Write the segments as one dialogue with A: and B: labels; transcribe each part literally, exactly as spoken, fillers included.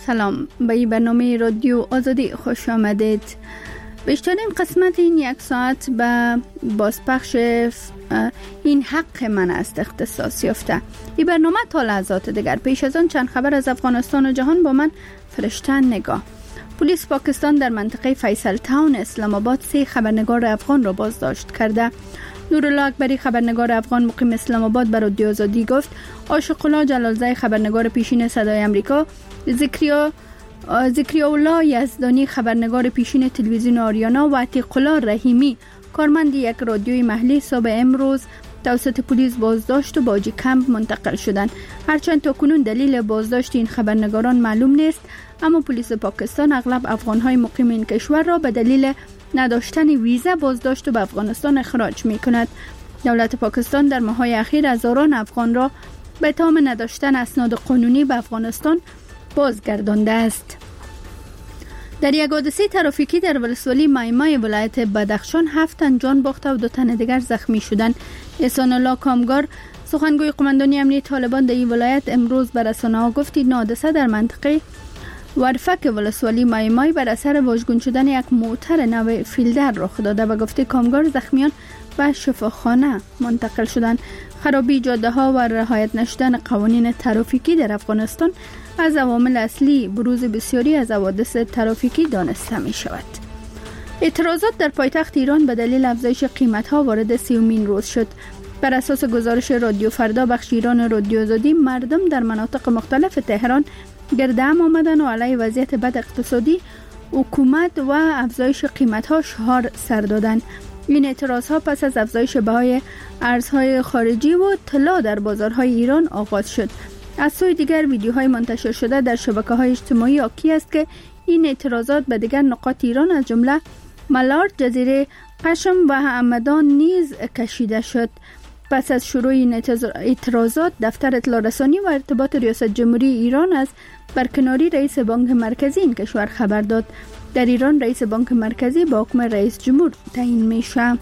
A: سلام، به این برنامه رادیو آزادی خوش آمدید. بیشترین قسمت این یک ساعت به بازپخش این حق من است اختصاص یافته. این برنامه تا لحظات دیگر. پیش از آن چند خبر از افغانستان و جهان با من فرشته نگاه. پلیس پاکستان در منطقه فیصل تاون اسلام آباد سه خبرنگار افغان را بازداشت کرده. نورالله اکبری خبرنگار افغان مقیم اسلام آباد به رادیو آزادی گفت عاشق الله جلالزای خبرنگار پیشین صدای امریکا، ذکریا ذکریا الله یزدانی خبرنگار پیشین تلویزیون آریانا و عتیق الله رحیمی کارمند یک رادیوی محلی صبح امروز توسط پلیس بازداشت و به آجی کمپ منتقل شدند. هرچند تاکنون دلیل بازداشت این خبرنگاران معلوم نیست، اما پلیس پاکستان اغلب افغان‌های مقیم این کشور را به دلیل نداشتن ویزا بازداشت و به افغانستان اخراج می‌کند. دولت پاکستان در ماه‌های اخیر هزاران افغان را به اتهام نداشتن اسناد قانونی به افغانستان بازگردانده است. در یک حادثه ترافیکی در ولسوالی مایمای ولایت بدخشان هفت تن جان باخته و دو تن دیگر زخمی شدند. احسان الله کامگار سخنگوی قماندانی امنیت طالبان در این ولایت امروز به رسانه‌ها گفت این حادثه در منطقه ورفک ولسوالی مایمای بر اثر واژگون شدن یک موتر نو فیلدر رخ داده و گفته کامگار زخمیان به شفاخانه منتقل شدند. خرابی جاده ها و رعایت نشدن قوانین ترافیکی در افغانستان از عوامل اصلی بروز بسیاری از حوادث ترافیکی دانسته می شود. اعتراضات در پایتخت ایران به دلیل افزایش قیمت ها وارد سیومین روز شد. بر اساس گزارش رادیو فردا بخش ایران رادیو آزادی، مردم در مناطق مختلف تهران گرد هم آمدن و علیه وضعیت بد اقتصادی، حکومت و افزایش قیمت ها شعار سر دادند. این اعتراض ها پس از افزایش بهای ارزهای خارجی و طلا در بازارهای ایران آغاز شد. از سوی دیگر ویدیوهای منتشر شده در شبکه‌های اجتماعی حاکی است که این اعتراضات به دیگر نقاط ایران از جمله ملار، جزیره قشم و همدان نیز کشیده شد. پس از شروع این اعتراضات دفتر اطلاع رسانی و ارتباط ریاست جمهوری ایران از برکناری رئیس بانک مرکزی این کشور خبر داد. در ایران رئیس بانک مرکزی با حکم رئیس جمهور تعیین میشه.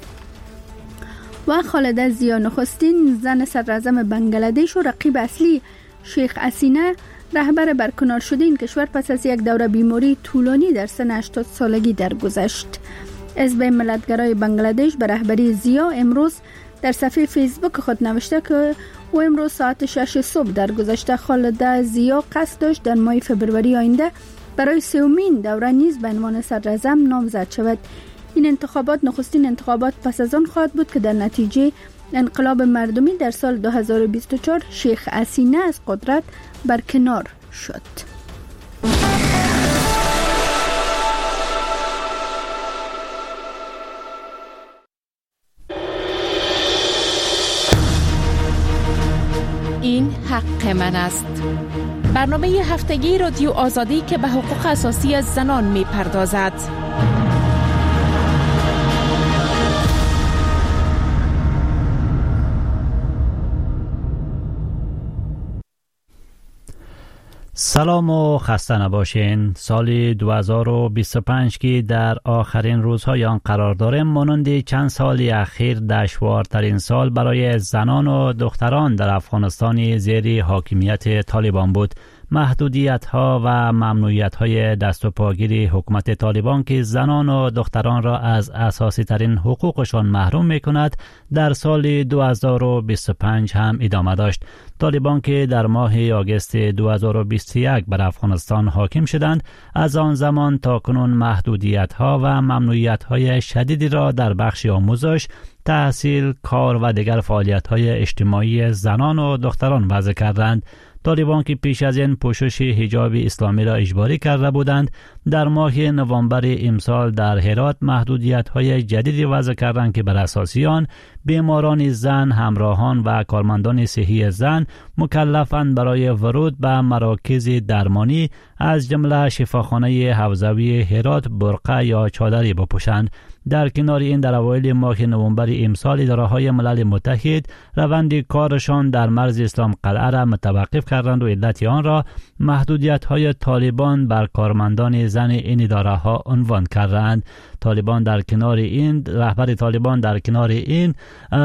A: و خالده زیا نخستین زن صدراعظم بنگلادش و رقیب اصلی شیخ حسینه رهبر برکنار شده این کشور پس از یک دوره بیماری طولانی در سن هشتاد سالگی درگذشت. حزب ملت‌گرای بنگلادش به رهبری زیا امروز در صفحه فیسبوک خود نوشته که او امروز ساعت شش صبح درگذشته خالده زیا قصد داشت در ماه فبروری آینده برای سومین دوره نیز به عنوان صدراعظم نامزد شود. این انتخابات نخستین انتخابات پس از آن خواهد بود که در نتیجه انقلاب مردمی در سال دو هزار و بیست و چهار شیخ حسینه از قدرت برکنار شد.
B: این حق من است. برنامه هفتگی رادیو آزادی که به حقوق اساسی زنان می پردازد.
C: سلام و خسته نباشین. سال دو هزار و بیست و پنج که در آخرین روزهای آن قرار داریم مانند چند سال اخیر دشوارترین سال برای زنان و دختران در افغانستان زیر حاکمیت طالبان بود. محدودیت ها و ممنوعیت های دست و پاگیر حکومت طالبان که زنان و دختران را از اساسی ترین حقوقشان محروم می کند در سال دو هزار و بیست و پنج هم ادامه داشت. طالبان که در ماه آگوست دو هزار و بیست و یک بر افغانستان حاکم شدند، از آن زمان تا کنون محدودیت ها و ممنوعیت های شدیدی را در بخش آموزش، تحصیل، کار و دیگر فعالیت های اجتماعی زنان و دختران وضع کردند. طالبان که پیش از این پوشش حجاب اسلامی را اجباری کرده بودند، در ماه نوامبر امسال در هرات محدودیت‌های جدیدی وضع کردند که بر اساس آن بیماران زن، همراهان و کارمندان صحی زن مکلفند برای ورود به مراکز درمانی از جمله شفاخانه حوزوی هرات برقع یا چادری بپوشند. در کنار این در اوایل ماه نوامبر امسال اداره‌های ملل متحد روند کارشان در مرز اسلام قلعه را متوقف کردند و علت آن را محدودیت‌های طالبان بر کارمندان زن این اداره‌ها عنوان کردند. طالبان در کنار این رهبر طالبان در کنار این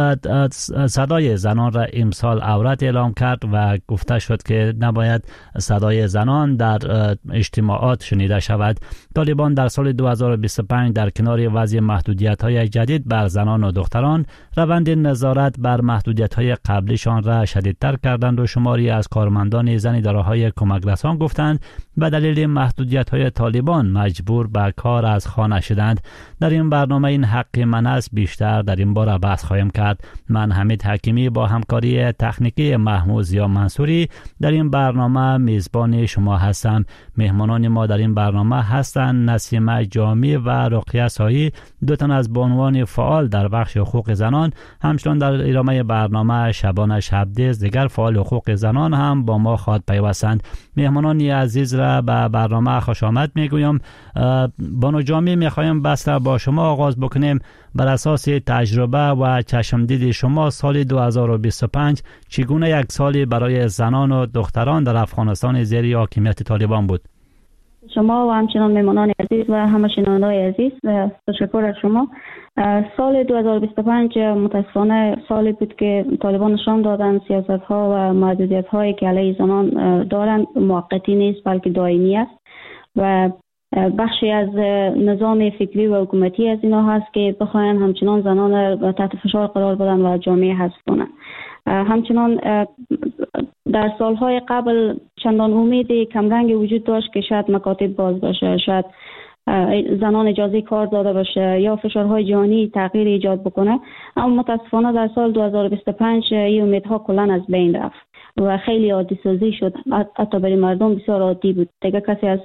C: صدای زنان را امسال عورت اعلام کرد و گفته شد که نباید صدای زنان در اجتماعات شنیده شود. طالبان در سال دو هزار و بیست و پنج در کنار وضع محدودیت‌های جدید بر زنان و دختران روند نظارت بر محدودیت‌های قبلیشان را شدیدتر کردند و شماری از کارمندان زن اداره‌های کمک رسان گفتند به دلیل محدودیت‌های طالبان مجبور به کار از خانه شدند. در این برنامه این حق من است بیشتر در این باره بحث خواهیم کرد. من حمید حکیمی با همکاری تکنیکی محمود زیا منصوری در این برنامه میزبان شما هستم. مهمانان ما در این برنامه هستند نسیمه جامی و رقیه سایی، دو تن از بانوان فعال در بخش حقوق زنان. همچنان در ادامه برنامه شبانه شبدیز دیگر فعال حقوق زنان هم با ما خواهد پیوستند. مهمانان عزیز را به برنامه خوش آمد میگویم. بانو جامی میخوایم بس با شما آغاز بکنیم. بر اساس تجربه و چشمدید شما سال دو هزار و بیست و پنج چگونه یک سالی برای زنان و دختران در افغانستان زیر حاکمیت طالبان بود؟
D: شما و همچنان مهمانان عزیز و همه شنوندگان عزیز تشکر از شما. سال دو هزار و بیست و پنج متاسفانه سالی بود که طالبان نشان دادن سیاست ها و محدودیت هایی که علیه زنان دارند موقتی نیست بلکه دائمی است و بخشی از نظام فکری و حکومتی از اینا هست که بخواین همچنان زنان را تحت فشار قرار بدن و جامعه حذف کنن. همچنان در سالهای قبل چندان امید کمرنگ وجود داشت که شاید مکاتب باز باشه، شاید زنان اجازه کار داده باشه یا فشارهای جهانی تغییر ایجاد بکنه، اما متاسفانه در سال دو هزار و بیست و پنج این امیدها کلا از بین رفت و خیلی عادی سازی شد. حتی برای مردم بسیار عادی بود، دیگه کسی از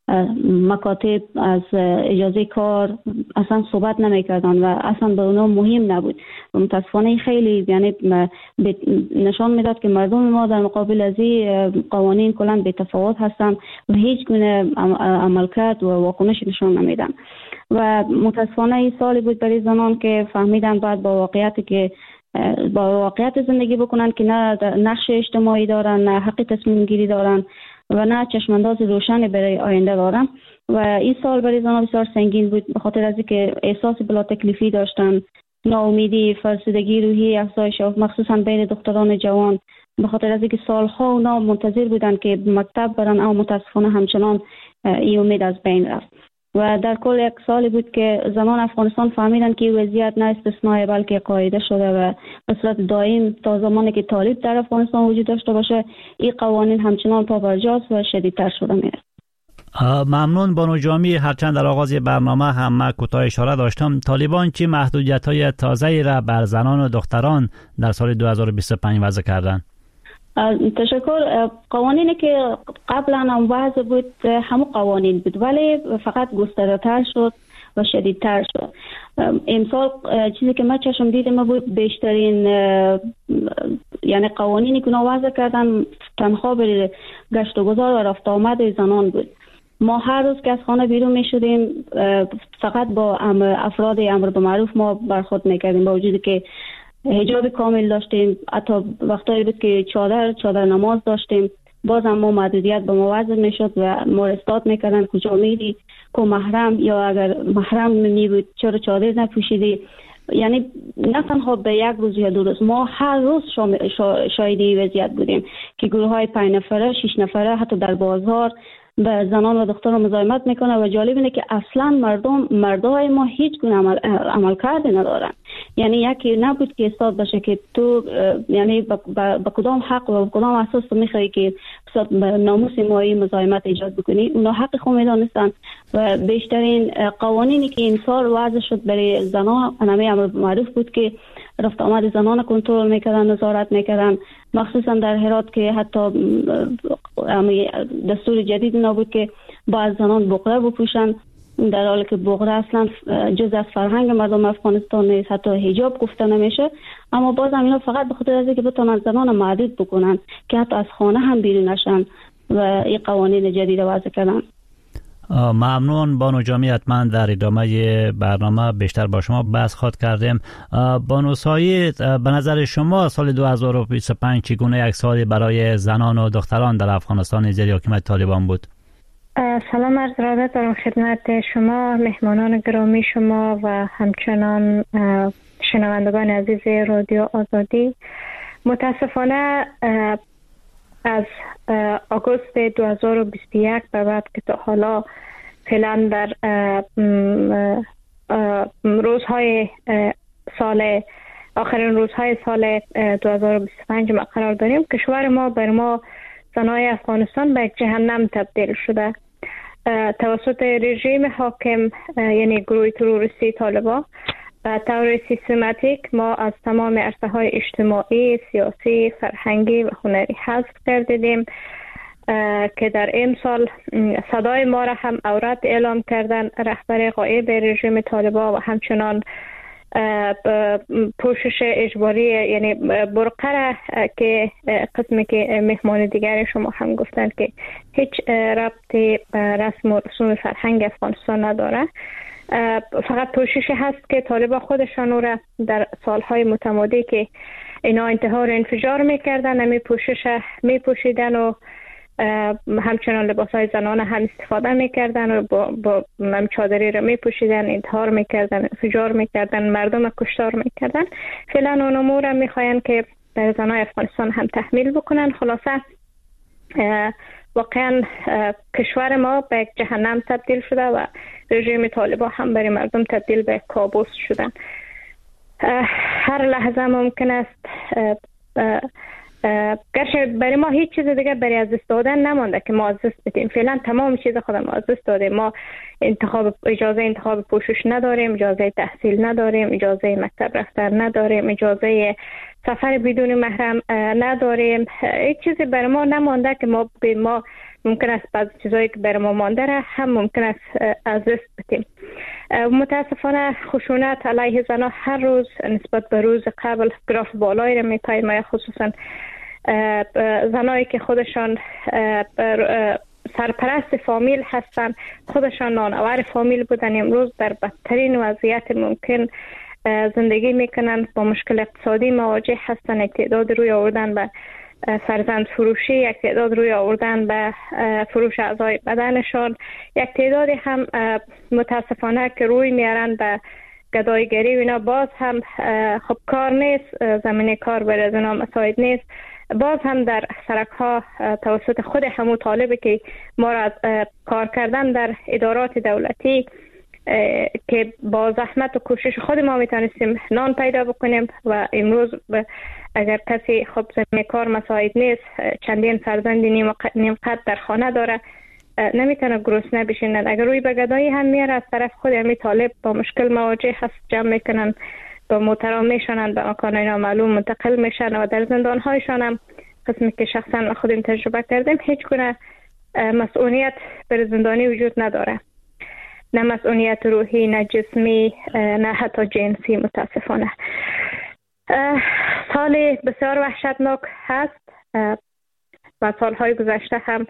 D: مکاتب از اجازه کار اصلا صحبت نمی کردن و اصلا به اونا مهم نبود. متاسفانه خیلی یعنی نشان میداد که مردم ما در مقابل از این قوانین کلا بی تفاوت هستن و هیچ گونه عملکرد و واکنش نشان نمیدن و متاسفانه این سالی بود برای زنان که فهمیدن بعد با واقعیتی که با واقعیت زندگی بکنن که نه نقش اجتماعی دارن، نه حق تصمیم گیری دارن و نه چشمانداز روشنی برای آینده دارن و این سال برای زنان بسیار سنگین بود به خاطر از اینکه احساس بلا تکلیفی داشتن، ناامیدی، فرسودگی روحی افزایش مخصوصا بین دختران جوان به خاطر از اینکه سالها اونا منتظر بودن که مکتب برن اما متاسفانه همچنان این امید از بین رفت و در کل یک سالی بود که زنان افغانستان فهمیدن که وضعیت نه استثنایی بلکه قاعده شده و به صورت دائم تا زمانی که طالب در افغانستان وجود داشته باشه این قوانین همچنان پابرجاست و شدیدتر شده میره.
C: ممنون بانو جامی. هرچند در آغاز برنامه هم من کوتاه اشاره داشتم، طالبان چه محدودیت‌های تازه‌ای را بر زنان و دختران در سال دو هزار و بیست و پنج وضع کردند؟
D: تشکر. قوانینی که قبلا هم وضع بود همون قوانین بود ولی فقط گسترده‌تر شد و شدیدتر شد. امسال چیزی که من چشم دیدم بود بیشترین یعنی قوانینی که وضع کردن تنها برای گشت و گذار و رفت آمد زنان بود. ما هر روز که از خانه بیرون می شدیم فقط با افراد امر به معروف ما برخورد میکردیم با وجودی که حجاب کامل داشتیم، حتی وقتایی بود که چادر چادر نماز داشتیم باز هم ما محدودیت به ما وضع می شد و ما استاد میکردن کجا میری که محرم یا اگر محرم می بود چرا چادر نپوشیدی. یعنی نه تنها به یک روز یا دو روز، ما هر روز شاهدی وضعیت بودیم که گروه های پنج نفره شش نفره حتی در بازار به زنان و دختران مزاحمت میکنه و جالب اینه که اصلا مردم مردای ما هیچ گونه عمل عمل کرده ندارن. یعنی یکی نبود که استاد باشه که تو یعنی با کدام حق و کدام اساس تو میخوای که به ناموس مایی مزاحمت ایجاد بکنی. اونا حق خود میدونستن و بیشترین قوانینی که این سال وضع شد برای زنان همه امر معروف بود که رفت آمد زنان کنترل میکردن، نظارت میکردن، مخصوصا در هرات که حتی دستور جدید نبود که باید زنان بقره بپوشن در حالی که بقره اصلا جز از فرهنگ مردم افغانستان نیست، حتی حجاب گفته نمیشه. اما باز هم اینا فقط به خاطر از اینکه بتونن زنان محدود بکنن که حتی از خانه هم بیرون نشن و این قوانین جدید وضع کردن.
C: ممنون بانو جامی. حتما در ادامه برنامه بیشتر با شما بحث خواهد کردیم. بانو سایی، به نظر شما سال دو هزار و بیست و پنج چگونه یک سالی برای زنان و دختران در افغانستان زیر حکومت طالبان بود؟
E: سلام عرض ارادت دارم خدمت شما، مهمانان گرامی شما و همچنان شنوندگان عزیز رادیو آزادی. متاسفانه از آگوست دو هزار و بیست و یک به بعد که تا حالا فعلا در روزهای سال آخرین روزهای سال دو هزار و بیست و پنج ما قرار داریم، کشور ما بر ما زنای افغانستان به یک جهنم تبدیل شده توسط رژیم حاکم، یعنی گروه تروریستی طالبان. به طور سیستماتیک ما از تمام عرصه‌های اجتماعی، سیاسی، فرهنگی و هنری حذف کردیم که در این سال صدای ما را هم عورت اعلام کردن رهبر غایب رژیم طالبان و همچنان پوشش اجباری یعنی برقه که قسمی که مهمان دیگر شما هم گفتند که هیچ ربطی به رسم و رسوم فرهنگ افغانستان نداره، فقط پوشش هست که طالبان خودشان را در سالهای متمادی که اینا انتحار انفجار میکردن می پوشش می پوشیدن و همچنان لباسهای زنانه هم استفاده میکردن و با, با چادری را میپوشیدن، انتحار میکردن، انفجار میکردن، مردم کشتار میکردن. فعلا اون امور را میخواین که در زنای افغانستان هم تحمیل بکنن. خلاصه واقعا کشور ما به یک جهنم تبدیل شده و رژیم طالبان هم برای مردم تبدیل به کابوس شدن. هر لحظه ممکن است گرچه برای ما هیچ چیز دیگه برای از دست دادن نمانده که ما از دست بدیم. فعلا تمام چیز خودم از دست دادیم. ما انتخاب اجازه انتخاب پوشش نداریم، اجازه تحصیل نداریم، اجازه مکتب رفتن نداریم، اجازه سفر بدون محرم نداریم. هیچ چیزی برای ما نمانده که ما به ما ممکن است بعض چیزایی که برای ما مانده را هم ممکن است از دست بدیم. متاسفانه خشونت علیه زنان هر روز نسبت به روز قبل گراف بالایی را می‌پیماید، خصوصا زنایی که خودشان سرپرست فامیل هستند، خودشان نانآور فامیل بودن، امروز در بدترین وضعیت ممکن زندگی میکنن، با مشکل اقتصادی مواجه هستند. یک تعداد روی آوردن به فرزند فروشی، یک تعداد روی آوردن به فروش اعضای بدنشان، یک تعداد هم متاسفانه که روی میارن به گدایگری و اینا. باز هم خب کار نیست، زمینه کار برای از اینا مساعد نیست. باز هم در سرک ها توسط خود همون طالبه که ما را از کار کردن در ادارات دولتی که با زحمت و کوشش خود ما میتونستیم نان پیدا بکنیم و امروز اگر کسی خب زمینه کار مساعد نیست، چندین فرزند نیم قد در خانه داره، نمیتونه گرسنه بشینن. اگر روی به گدایی هم میاره از طرف خود همی طالب با مشکل مواجه هست، جمع میکنن، با محترم میشنن، به مکانهای نامعلوم منتقل میشن و در زندان هایشان هم قسمی که شخصا خودم تجربه کردیم هیچ گونه مسئولیت بر زندانی وجود نداره، نه مسئولیت روحی، نه جسمی، نه حتی جنسی. متاسفانه سال بسیار وحشتناک هست و سالهای گذشته هم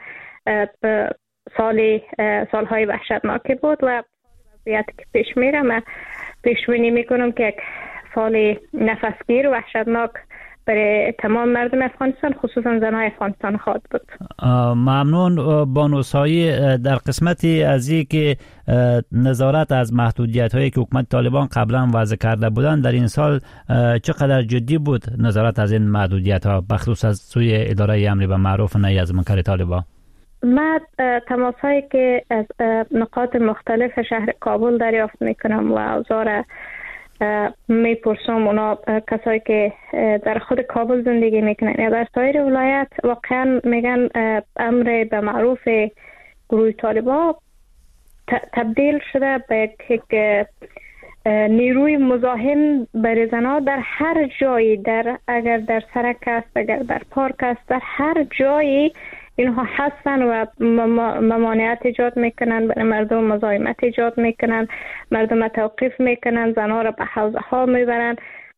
E: سال سالهای وحشتناکی بود و وضعیتی که پیش میره من پیش بینی میکنم که یک سال نفسگیر و وحشتناک برای تمام مردم افغانستان، خصوصا زنای افغانستان خواهد بود.
C: ممنون بانو سایی. در قسمتی از این که نظارت از محدودیت هایی که حکومت طالبان قبلا وضع کرده بودند، در این سال چقدر جدی بود نظارت از این محدودیت ها بخصوص از سوی اداره امر به معروف و نهی از منکر طالبان؟
E: من تماس هایی که از نقاط مختلف شهر کابل دریافت میکنم و اوضاع میپرسم، اونا کسایی که در خود کابل زندگی میکنن یا در سایر ولایت، واقعا میگن امر به معروف گروه طالبان تبدیل شده به یک نیروی مزاحم برای زنها در هر جایی، در اگر در سرک است، اگر در پارک است، در هر جایی اینها هستن و ممانعت ایجاد میکنن برای مردم، مزاحمت ایجاد میکنن، مردم توقیف میکنن، زنها را به حوزه ها میبرن.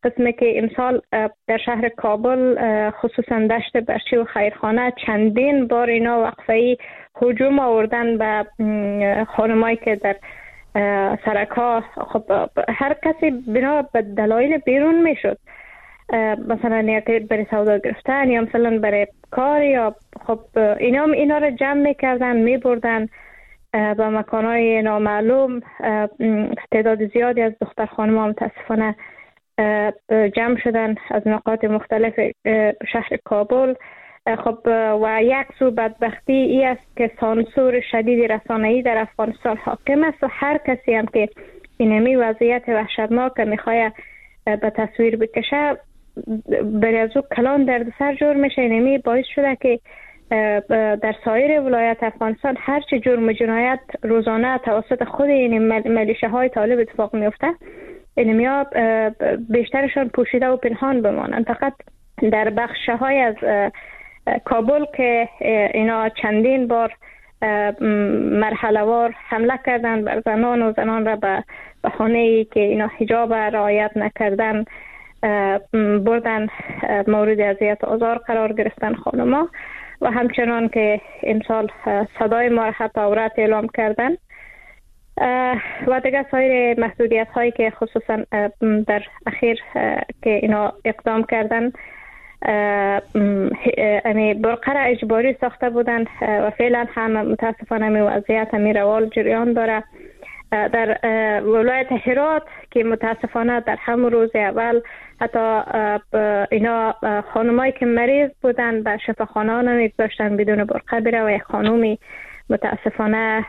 E: قسمی که امسال در شهر کابل خصوصا دشت برچی و خیرخانه چندین بار اینا وقفه‌ای هجوم آوردن به خانمایی که در سرکا، خب هر کسی بنا به دلایل بیرون میشد، مثلا یکی برای سودا گرفتن یا مثلا برای کار، یا خب اینا اینا رو جمع میکردن میبردن به مکانهای نامعلوم. تعداد زیادی از دختر خانم‌ها متاسفانه جمع شدن از نقاط مختلف شهر کابل. خب و یک سو بدبختی ای است که سانسور شدید رسانه‌ای در افغانستان حاکم است و هر کسی هم که اینمی وضعیت وحشتناک میخواه به تصویر بکشه برای از او کلان دردسر جور میشه. اینمی باعث شده که در سایر ولایت افغانستان هرچی جرم و جنایت روزانه توسط خود این ملیشه های طالب اتفاق میفته، اینمی ها بیشترشان پوشیده و پنهان بمانند. فقط در بخش های از کابل که اینا چندین بار مرحله وار حمله کردن بر زنان و زنان را به بهانه‌ای که اینا حجاب رعایت نکردن بردن مورد اذیت و آزار قرار گرفتن خانم‌ها، و همچنان که امسال صدای ما را حتی عورت اعلام کردن و دیگه سایر محدودیت هایی که خصوصا در اخیر که اینا اقدام کردن امی برقه را اجباری ساخته بودن و فعلا هم متاسفانه می وضعیت می روال جریان داره. در ولایت هرات که متاسفانه در همون روز اول حتی اینا خانمایی که مریض بودن به شفاخانه ها نمیگذاشتن بدون برقه بره و یک خانومی متاسفانه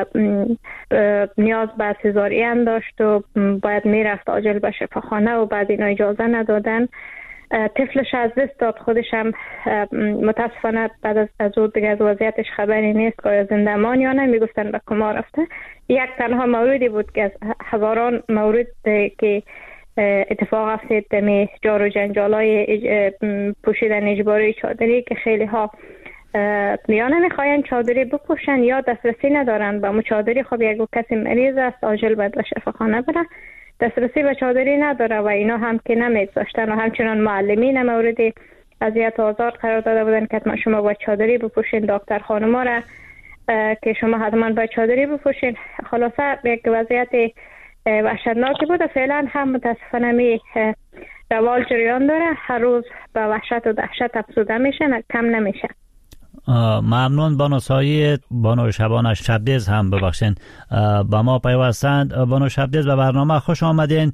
E: نیاز به سزارین داشت و باید میرفت عاجل به شفاخانه و بعد اینا اجازه ندادن. طفلش از دست داد، خودش هم متاسفانه بعد از از او دیگه از وضعیتش خبری نیست که زنده مان یا نه، میگفتن به کما رفته. یک تنها موردی بود که از هزاران مورد که اتفاق افتاد می جار و جنجالای پوشیدن اجباری چادری که خیلی ها یا نمیخواین چادری بپوشن یا دسترسی ندارن به چادری. خب یک کسی مریض است عاجل باید به شفاخانه بره، دسترسی به چادری نداره و اینا هم که نمیگذاشتن و همچنان معلمین مورد اذیت و آزار قرار داده بودن که حتما شما باید چادری بپوشین، دکتر خانما را که شما حتما باید چادری بپوشین. خلاصه یک وضعیت وحشتناکی بود و فعلا هم متاسفانه می روال جریان داره، هر روز به وحشت و دهشت افزوده میشه، کم نمیشه.
C: ممنون بانو سایی. بانو شبانه شبدیز هم ببخشین با ما پیوستند. بانو شبدیز به برنامه خوش آمدین.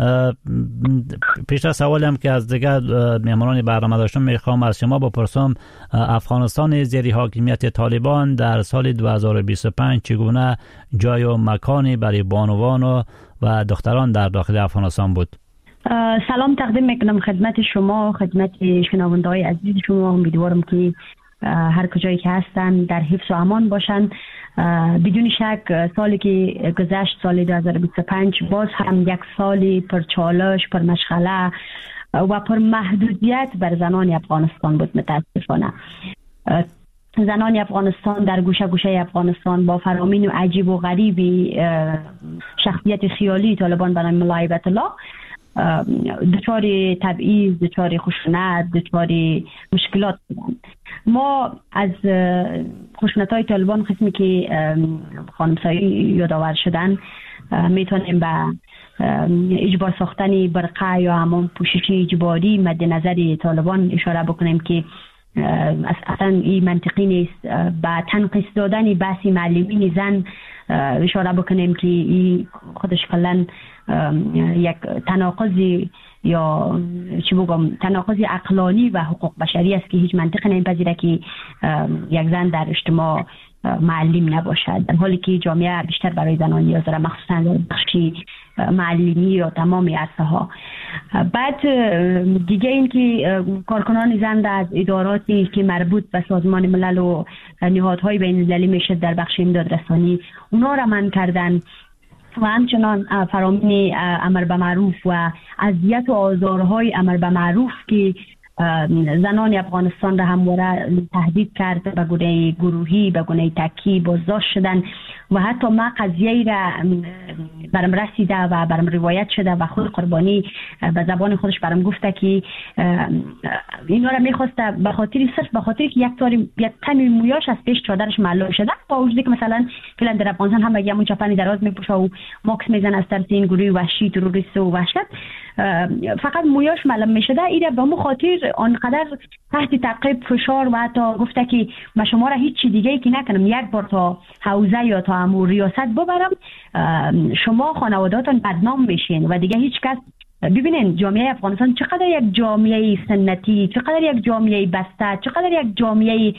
C: پیش از سوالی هم که از دیگر میهمانان برنامه داشتم میخوام از شما بپرسم افغانستان زیر حاکمیت طالبان در سال دو هزار و بیست و پنج چگونه جای و مکانی برای بانوان و, و دختران در داخل افغانستان بود؟
D: سلام تقدیم میکنم خدمت شما، خدمت شنونده‌های عزیز شما. امیدوارم که هر کجایی که هستن در حفظ و امان باشن. بدون شک سالی که گذشت، سال دو هزار و بیست و پنج، باز هم یک سالی پر چالش، پر مشغله و پر محدودیت بر زنان افغانستان بود. متاسفانه زنان افغانستان در گوشه گوشه افغانستان با فرامین و عجیب و غریبی شخصیت خیالی طالبان به نام ملا هیبت الله دچار تبعیض، دچار خشونت، دچار مشکلات بودند. ما از خشونت‌های طالبان قسمی که خانم سایی یادآور شدن میتونیم به اجبار ساختن برقه یا همون پوشش اجباری مد نظر طالبان اشاره بکنیم که اصلا این منطقی نیست. به تنقیص دادن بحث معلمین زن اشاره بکنیم که این خودش کلن یک تناقضی یا چی بگم تناقض عقلانی و حقوق بشری است که هیچ منطقی نمیپذیره که یک زن در اجتماع معلم نباشد، در حالی که جامعه بیشتر برای زنان نیاز داره، مخصوصا در بخش معلمی یا تمام عرصه ها. بعد دیگه این که کارکنان زن از اداراتی که مربوط به سازمان ملل و نهادهای بین المللی میشه در بخش امداد رسانی، اونا را منع کردن و همچنان فرامین امر به معروف و اذیت و آزارهای امر به معروف که
F: زنان افغانستان را همواره تهدید کرد، به گونه گروهی، به گونه تکی بازداشت شدن و حتی ما قضیه را برام رسیده و برام روایت شده و خود قربانی به زبان خودش برام گفته که اینا را میخواسته به خاطر صرف به خاطر که یک تاری یک تمی مویاش از پیش چادرش معلوم شده، با وجودی که مثلا فعلا در افغانستان هم بگیم اون چپانی دراز میپوشه و ماکس میزنه از ترس این گروه وحشی تروریست و وحشت، فقط مویاش معلوم میشده. ایره به مو خاطر آنقدر تحت تعقیب فشار و حتی گفته که من شما را هیچ چی دیگه ای که نکنم، یک بار تا حوزه یا تا امور ریاست ببرم شما خانوادهاتون بدنام میشین و دیگه هیچ کس. ببینین جامعه افغانستان چقدر یک جامعه سنتی، چقدر یک جامعه بسته، چقدر یک جامعه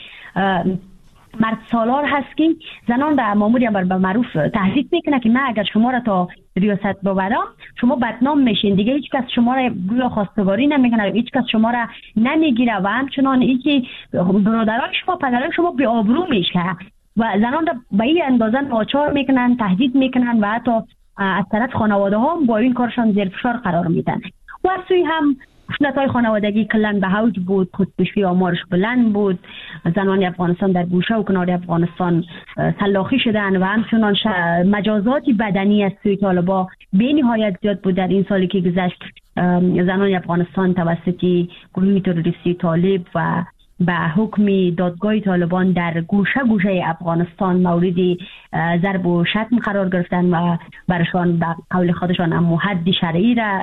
F: مرد سالار هست که زنان در ماموری بر به معروف تهدید میکنه که نه اگر شما را تا ریاست ببرم شما بدنام میشین، دیگه هیچ کس شما را گویا خواستگاری نمیکنه، هیچ کس شما را نمیگیره و همچنان این که برادران شما پدران شما بی آبرو میشه و زنان را به این اندازه ناچار میکنن، تهدید میکنن و حتی از طرف خانواده ها با این کارشان زیر فشار قرار میدن. و از سوی هم خشونت‌های خانوادگی کلن به اوج بود، خودکشی آمارش بلند بود، زنان افغانستان در گوشه و کنار افغانستان سلاخی شدن و همچنان مجازات بدنی از سوی طالبان به نهایت زیاد بود. در این سالی که گذشت زنان افغانستان توسط گروه تروریستی طالب و به حکم دادگاه طالبان در گوشه گوشه افغانستان مورد ضرب و شتم قرار گرفتن و برشان به قول خودشان هم حد شرعی را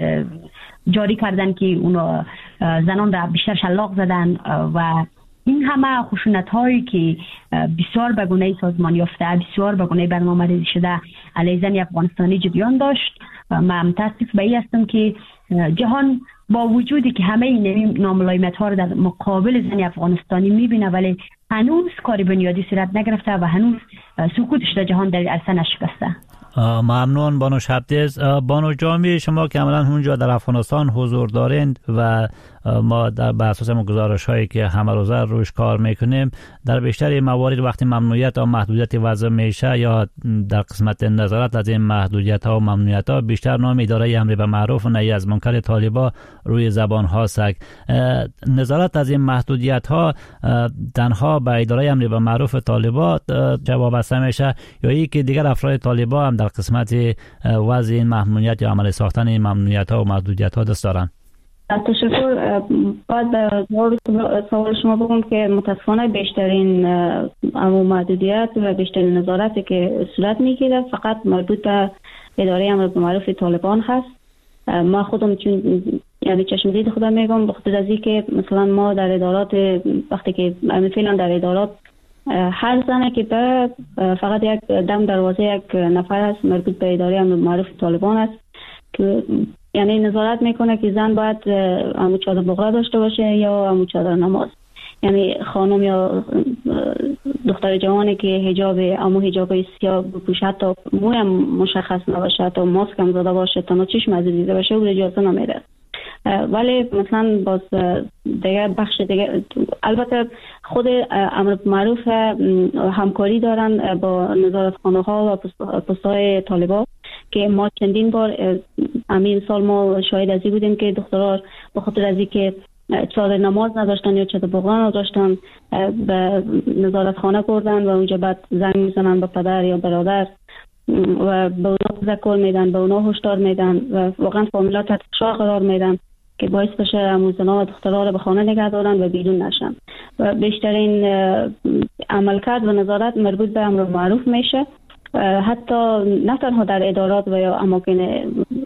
F: جاری کردن که اونو زنان را بیشتر شلاق زدن و این همه خشونت هایی که بسیار به گونه سازمان یافته، بسیار به گونه برنامه ریزی شده علیه زن افغانستانی جریان داشت. من متاسف به این هستم که جهان با وجودی که همه این ناملایمت ها رو در مقابل زن افغانستانی میبینه ولی هنوز کاری بنیادی صورت نگرفته و هنوز سکوتش در جهان در عرصه نشکسته.
C: ممنون بانو شبدیز. بانو جامی، شما که عملا اونجا در افغانستان حضور دارند و ما در بر اساس گزارش هایی که همه روزه روش کار میکنیم در بیشتر موارد وقتی ممنوعیت یا محدودیت وضع میشه یا در قسمت نظارت از این محدودیت ها و ممنوعیت ها بیشتر نام اداره امر به معروف و نهی از منکر طالبان روی زبان ها سگ. نظارت از این محدودیت ها تنها به اداره امر به معروف طالبان وابسته میشه یا ای که دیگر افراد طالبان هم در قسمت وضع این ممنوعیت یا عمل ساختن این ممنوعیت ها و محدودیت ها دست دارن؟
D: تشکر. باید به سوال شما بگم که متاسفانه بیشترین امور محدودیت و بیشترین نظارتی که صورت میگیره فقط مربوط به اداره امر به معروف طالبان هست. ما خودم چون یعنی چشم دید خودم میگم بخاطر از اینکه مثلا ما در ادارات وقتی که فعلا در ادارات هر زنه که به فقط یک دم دروازه یک نفر است مربوط به اداره امر به معروف طالبان است که یعنی نظارت میکنه که زن باید عمو چادر بغرا داشته باشه یا عمو چادر نماز، یعنی خانم یا دختر جوانی که حجاب عمو حجاب سیاه بپوشه حتی موی هم مشخص نباشه حتی ماسک هم زده باشه تا چشم از دیده باشه او اجازه نمیده. ولی مثلا باز دیگه بخش دیگه البته خود امر معروف همکاری دارن با نظارتخانه ها و پست‌های طالبان که ما چندین بار همین سال ما شاهد ازی بودیم که دخترها به خاطر از اینکه چادر نماز نداشتن یا چادر بغرا نداشتن به نظارتخانه بردن و اونجا بعد زنگ میزنن به پدر یا برادر و به اونا تذکر میدن، به اونا هشدار میدن و واقعا فامیلا تحت فشار قرار میدن که باعث بشه اموزنا و دخترها رو به خانه نگه دارن و بیرون نشن. و بیشترین عملکرد و نظارت مربوط به امر معروف میشه، حتی نه تنها در ادارات و یا اماکن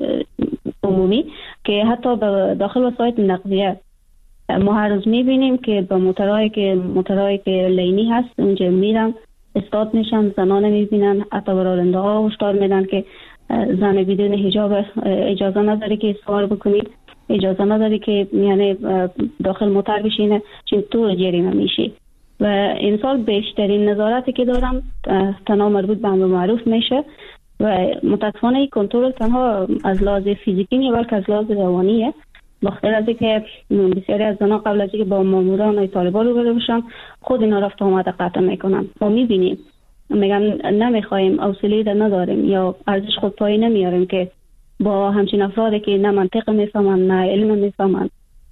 D: عمومی که حتی به داخل وسایط نقلیه ما هر روز میبینیم که به موترهایی که موترهایی که لینی هست اونجا میرن استاد میشن، زنانه میبینن، حتی به راننده ها هشدار میدن که زن بدون حجاب اجازه نداری که سوار بکنید، اجازه نداری که یعنی داخل موتر بشینه چون تو جریمه میشی. و این سال بیشترین نظارتی که دارم تنها مربوط به امر معروف میشه و متاسفانه این کنترل تنها از لحاظ فیزیکی نیست بلکه از لحاظ روانیه. بخاطر از اینکه بسیاری از زنان قبل از اینکه با ماموران طالبان روبرو بشن خود اینا رفت آمد قطع میکنن. ما میبینیم میگن نمیخوایم، حوصله در نداریم یا ارزش خود پای نمیاریم که با همچین افرادی که نه منطق میفهمن نه علم میفهمن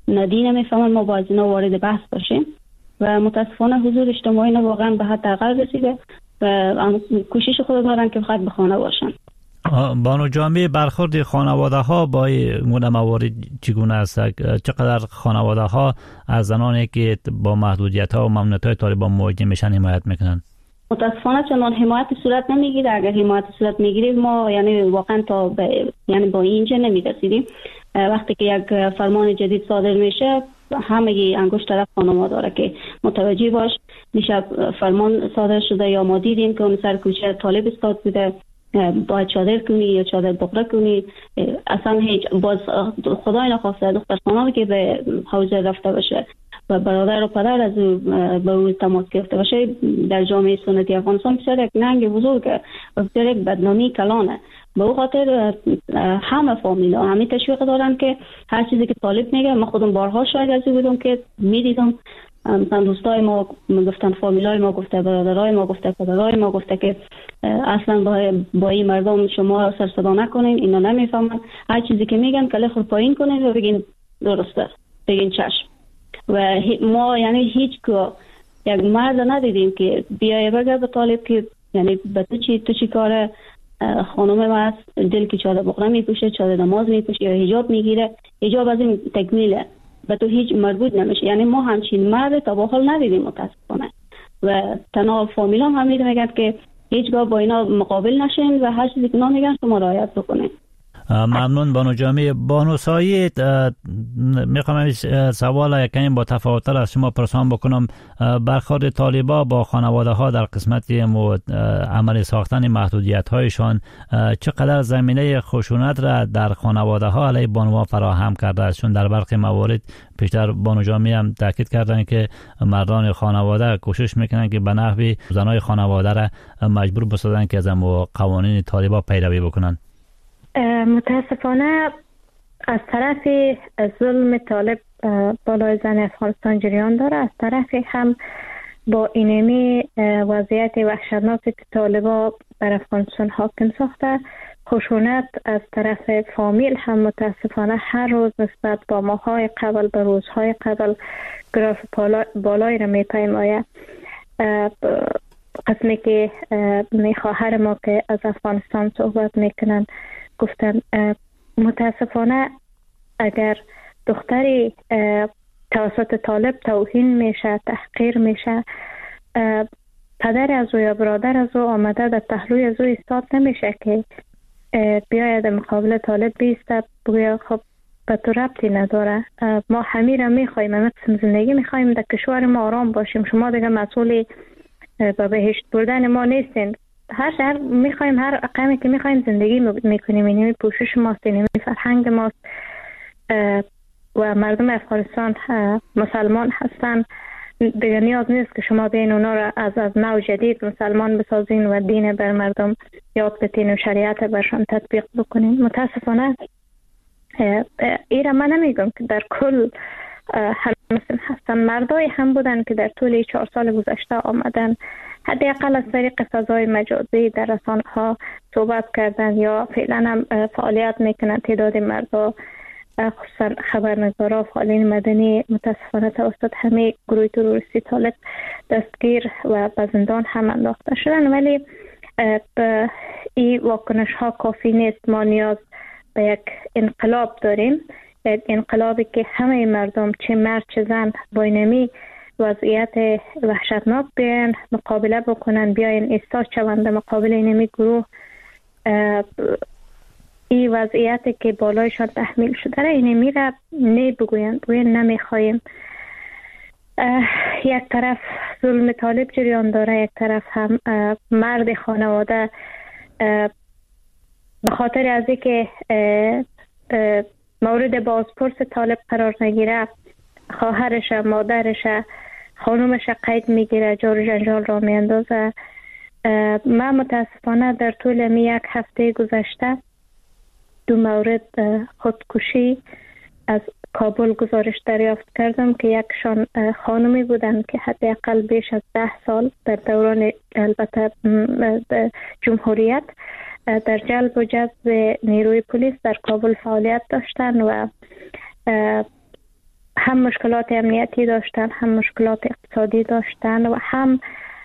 D: ندی نمیفهمن ما باید اینا وارد بحث باشیم و متاسفانه حضور اجتماعی اینا واقعا به حد اقل رسیده و کوشش خود دارن که فقط به خانه باشن.
C: بانو جامع، برخورد خانواده ها با این موارد چگونه است؟ چقدر خانواده ها از زنانی که با محدودیت ها و ممنوعیت های طالبان مواجه میشن حمایت میکنن؟
D: متاسفانه چنان حمایت صورت نمیگیره. اگر حمایت صورت میگیره ما یعنی واقعا تا ب... یعنی با اینجا نمیرسیدیم. وقتی که یک فرمان جدید صادر میشه همه انگشت طرف خانم داره که متوجه باش. میشه فرمان صادر شده یا ما دیدیم که اون سر کوچه طالب استاد بوده باید چادر کنی یا چادر بقره کنی. اصلا هیچ باز خدای نخواسته دختر خانمی که به حوزه رفته باشه و برادر و پدر از او به او تماس گرفته باشه در جامعه سنتی افغانستان بسیار یک ننگ بزرگه و بسیار یک بدنامی کلانه. به او خاطر همه فامیل ها همین تشویق دارن که هر چیزی که طالب میگه. من خودم بارها شاید از او بودم که میدیدم مثلا دوستای ما گفتن، فامیلای ما گفته، برادرای ما گفته، پدرای ما گفته که اصلا با با این مردم شما سر صدا نکنین، اینا نمیفهمن، هر چیزی که میگن کله خود پایین کنین و بگین درسته، بگین چشم. و ما یعنی هیچ که یک مرد ندیدیم که بیایه بگه به طالب که یعنی به تو چی تو چی کاره، خانم ما هست دل که چادر بقره میپوشه، چادر نماز میپوشه یا حجاب میگیره، حجاب از این تکمیله به تو هیچ مربوط نمیشه. یعنی ما همچین مرد تا به حال ندیدیم متاسفانه. و تنها فامیل هم همین میگن که هیچگاه با اینا مقابل نشین و هر چیزی که اینا میگن شما رعایت بکنین.
C: ممنون بانو جامع. بانو سایید، میخوام سوال یکمی با تفاوت‌تر از شما پرسان بکنم. برخورد طالبا با خانواده ها در قسمت عمل ساختن محدودیت هایشان چقدر زمینه خشونت را در خانواده ها علیه بانوها فراهم کرده است؟ چون در برخی موارد پیشتر بانو جامع هم تاکید کردن که مردان خانواده کوشش میکنن که به نحوی زنای خانواده را مجبور بسازن که از قوانین طالبا پیروی بکنن.
E: متاسفانه از طرف ظلم طالب بالای زن افغانستان جریان داره، از طرف هم با اینمی وضعیت وحشتناک که طالبا بر افغانستان حاکم ساخته، خشونت از طرف فامیل هم متاسفانه هر روز نسبت با ماهای قبل به روزهای قبل گراف بالای را میپیماید. قسمی که خواهر ما که از افغانستان صحبت میکنن گفتن متاسفانه اگر دختری توسط طالب توهین میشه، تحقیر میشه، پدر از او یا برادر از او آمده در پهلوی از او ایستاد نمیشه که بیاید مقابل طالب بیسته بگوید خب به تو ربطی نداره، ما همین را میخواییم، همه قسم زندگی میخواییم، در کشور ما آرام باشیم، شما دیگه مسئولی به بهشت بردن ما نیستین، هر شهر میخوایم، هر اقامی که میخوایم زندگی میکنیم، اینمی پوشش ماست، اینمی فرهنگ ماست و مردم افغانستان مسلمان هستن. دیگه نیاز نیست که شما بین اونا را از از نو جدید مسلمان بسازین و دین بر مردم یاد بتین و شریعت برشان تطبیق بکنین. متاسفانه ایرا من نمیگم که در کل همه مثل هستن، مردای هم بودن که در طول چهار سال گذشته آمدن حداقل از طریق فضای مجازی در رسانه ها صحبت کردن یا فعلا هم فعالیت میکنن. تعداد مردا خصوصا خبرنگارا، فعالین مدنی متاسفانه توسط همه گروه تروریستی طالب دستگیر و به زندان هم انداخته شدن، ولی به این واکنش ها کافی نیست. ما نیاز به یک انقلاب داریم، یک انقلابی که همه مردم چه مرد چه زن با اینمی وضعیت وحشتناک بیان مقابله بکنن، بیاین ایستاد شوند مقابل اینمی گروه. این وضعیتی که بالایشان تحمیل شده را اینمی را نه بگوین بگوین نمیخوایم. یک طرف ظلم طالب جریان داره، یک طرف هم مرد خانواده به خاطر از اینکه مورد بازپرس طالب قرار نگیره، خواهرش، مادرش، خانومش قید میگیره، جار جنجال را میاندازه. من متاسفانه در طول می یک هفته گذشته دو مورد خودکشی از کابل گزارش دریافت کردم که یکشان خانمی بودند که حداقل بیش از ده سال در دوران البته جمهوریت در جلب و جذب نیروی پلیس در کابل فعالیت داشتند و هم مشکلات امنیتی داشتن، هم مشکلات اقتصادی داشتن و هم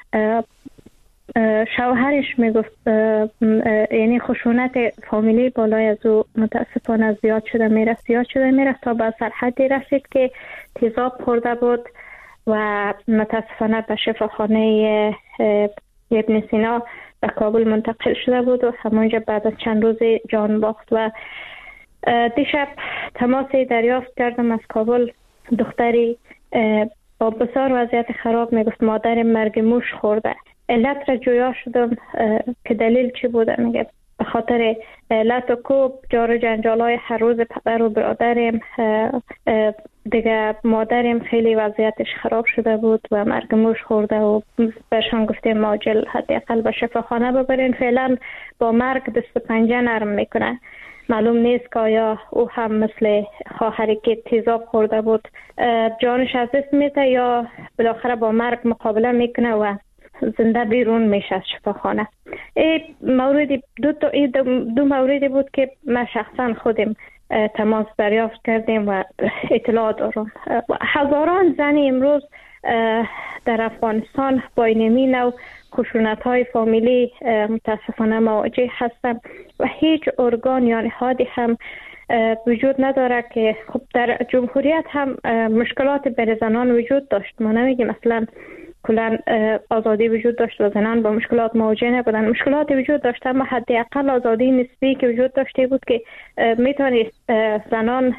E: شوهرش میگفت یعنی خشونت فامیلی بالای از او متاسفانه زیاد شده میره زیاد شده میره تا به سرحدی رسید که تیزاب خورده بود و متاسفانه به شفاخانه ابن سینا به کابل منتقل شده بود و همونجا بعد از چند روز جان باخت. و دیشب تماسی دریافت کردم از کابل، دختری با بسیار وضعیت خراب میگفت مادر مرگ موش خورده. علت را جویا شدم که دلیل چی بوده. میگه به خاطر لط و کوب، جار جنجال های هر روز پدر و برادرم، دیگه مادرم خیلی وضعیتش خراب شده بود و مرگ موش خورده و برشان گفتیم ماجل حداقل به شفاخانه ببرین، فعلا با مرگ دست و پنجه نرم میکنه. معلوم نیست که آیا او هم مثل خواهری که تیزاب خورده بود جانش از دست میده یا بالاخره با مرگ مقابله میکنه و زنده بیرون میشه از شفاخانه. این موردی دو, تا دو, دو موردی بود که من شخصا خودم تماس دریافت کردیم و اطلاع دارم. هزاران زن امروز در افغانستان با اینمی نوع خشونت های فامیلی متاسفانه مواجه هستند و هیچ ارگان یا نهادی هم وجود نداره که خب در جمهوریت هم مشکلات برای زنان وجود داشت. ما نمیگیم مثلا کلا آزادی وجود داشت و زنان با مشکلات مواجه نبودن، مشکلات وجود داشت، اما حداقل آزادی نسبی که وجود داشته بود که میتونست زنان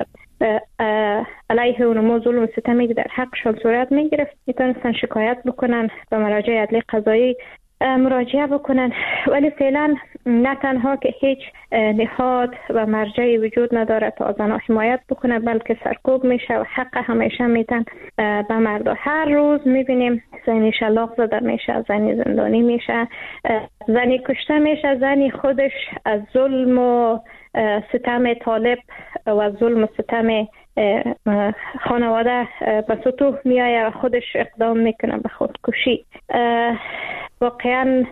E: علیه اونمو ظلم و ستمی که در حقشان صورت میگرفت میتونستن شکایت بکنن و مراجع عدلی قضایی مراجعه بکنن. ولی فعلا نه تنها که هیچ نهاد و مرجعی وجود نداره تا زنها حمایت بکنه، بلکه سرکوب میشه و حق همیشه میتن به مردا. هر روز میبینیم زنی شلاق زده میشه، زنی زندانی میشه، زنی کشته میشه، زنی خودش از ظلم و ستم طالب و ظلم و ستم خانواده به سطوح میایه و خودش اقدام میکنه به خودکشی. واقعا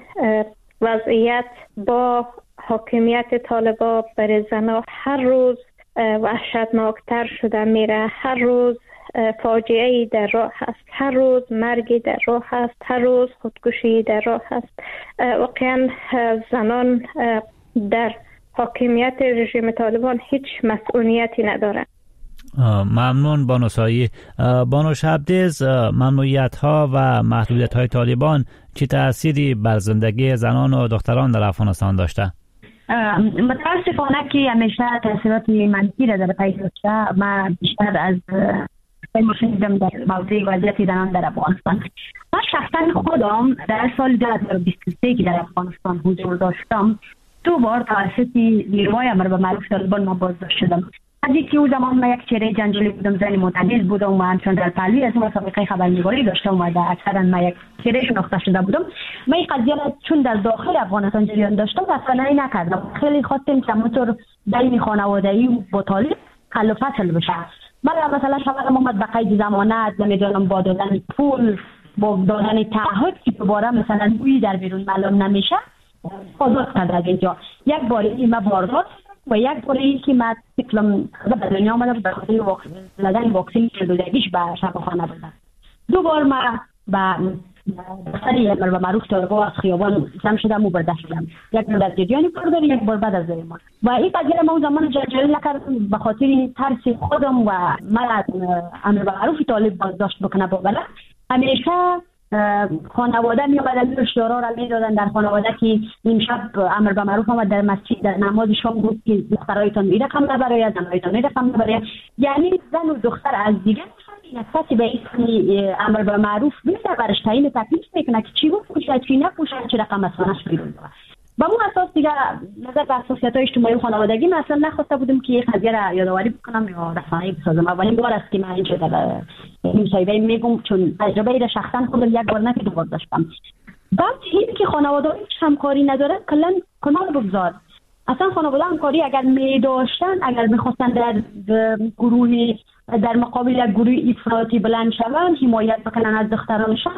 E: وضعیت با حاکمیت طالبا بر زنها هر روز وحشتناکتر شده میره. هر روز فاجعه‌ای در راه هست، هر روز مرگی در راه هست، هر روز خودکشی در راه هست. واقعا زنان در حاکمیت رژیم طالبان هیچ مسئولیتی ندارند.
C: ممنون بانو سایی. بانو شبدیز، ممنوعیت ها و محدودیت های طالبان چه تأثیری بر زندگی زنان و دختران در افغانستان داشته؟
F: متاسفانه که همیشه تأثیرات منفی را در پی داشته. من بیشتر از مشاهدم در موضوع وضعیت زنان در افغانستان. من شخصا خودم در سال دو هزار و بیست و سه که در افغانستان حضور داشتم دو بار توسط نیروهای امر به معروف طالبان ما بازداشت شدم. از اینکه او زمان من یک چهره جنجالی بودم، زنی معتدل بودم و همچون در پهلوی از مسابقه خبرنگاری داشتم و در اکثرا من یک چهره شناخته شده بودم. من این قضیه را چون در داخل افغانستان جریان داشتم اصلا نکردم. خیلی خواستم که همونطور بین خانوادگی با طالب حل و فصل بشه. من مثلا شما محمد به قید ضمانت نمیدونم با دادن پول، با دادن تعهد که دوباره مثلا بویی در بیرون معلوم نمیشه آزاد کرد از اینجا. یک بار این ما باردار و یک بار این که من سیکلم به دنیا آمدم به خاطر زدن واکسین دودگیش به شفاخانه بودم. دو بار من به سری امر به معروف طالبا از خیابان زم شدم و برده شدم. یک بار در جریان باردار، یک بار بعد از ما. و این قضیه ما اون زمان جلجلی نکردم به خاطر ترس خودم و من امر به معروف طالب بازداشت بکنه. بالا همیشه خانواده می آمدن اشترار را می دادن در خانواده که این شب امر به معروف آمد در مسجد در نماز شام گفت که دخترایتان می رقم نبراید، زنایتان می رقم نبراید. یعنی زن و دختر از دیگر کسی به اسم امر به معروف میشه برش تعیین تکلیف میکنه که چی بپوشه چی نپوشه چه رقم از خانه‌اش بیرون بره. با اون اساس دیگه نظر به اساسیات های اجتماعی و خانوادگی من اصلا نخواسته بودم که این قضیه را یادآوری بکنم یا رسانه‌ای بسازم. اولین بار است که من اینجا در این مصاحبه میگم چون تجربه را شخصا خودم یک بار نه که دو بار داشتم. بعد این که خانواده هیچ همکاری نداره کلا کنار بگذار. اصلا خانواده همکاری اگر می داشتن، اگر میخواستن در گروه در مقابل یک گروه افراطی بلند شوند، حمایت بکنن از دخترانشان،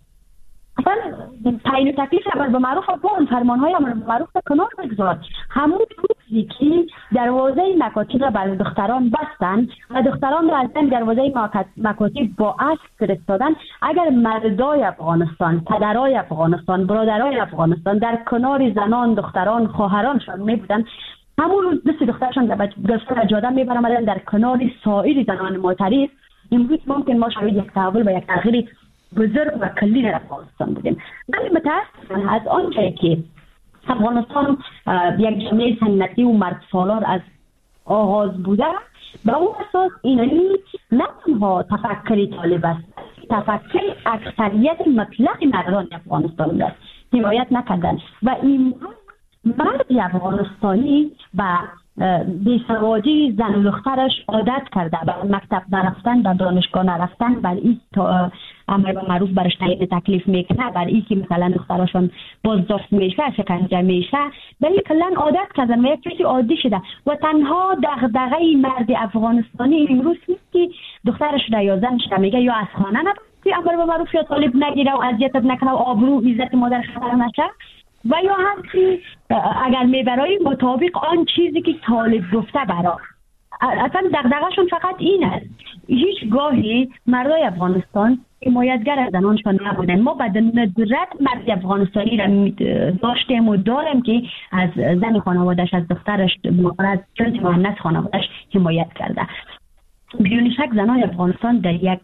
F: اصلا تعیین تکلیف امر به معروف با اون فرمان‌های امر به معروف کنار بگذار. همون روز که دروازه مکاتب را برای دختران بستن و دختران را از این دروازه مکاتب با اسب فرستادن. اگر مردای افغانستان، پدرای افغانستان، برادرای افغانستان در کنار زنان، دختران، خواهرانشان می بودن، همون روز دست دخترشان در جاده می برآمدند در کنار سایر زنان معترض. امروز ممکن ما شاهد یک تحول و یک تغییر بزرگ و کلی در افغانستان بودیم. ولی متاسفانه از آنجایی که افغانستان یک جامعه سنتی و مرد سالار از آغاز بوده، به اون اساس اینانی نه تنها تفکری طالب است، تفکر اکثریت مطلق مردان افغانستان است حمایت نکردن و این مرد افغانستانی به بیسوادی زن و دخترش عادت کرده، به مکتب نرفتن، به دانشگاه نرفتن، بر این امر به معروف برش تعیین تکلیف میکنه، بر این که مثلا دخترشان بازداشت میشه، شکنجه میشه، ولی کلا عادت کردن و یک چیزی عادی شده و تنها دغدغه مرد افغانستانی امروز نیست که دخترش را یا زنش را میگه یا از خانه نبری، امر به معروف یا طالب نگیره و اذیتت نکنه و آبرو عزت مادر خطر نشه، و یا هم که اگر میبرای مطابق آن چیزی که طالب گفته برا. اصلا دغدغه‌شون فقط این است. هیچ گاهی مردای افغانستان حمایتگر زنانشان نبودن. ما بعد ندرت مرد افغانستانی را داشتیم و داریم که از زن خانوادش، از دخترش، از جنس مؤنث خانوادش حمایت کرده. بدون شک زنان افغانستان در یک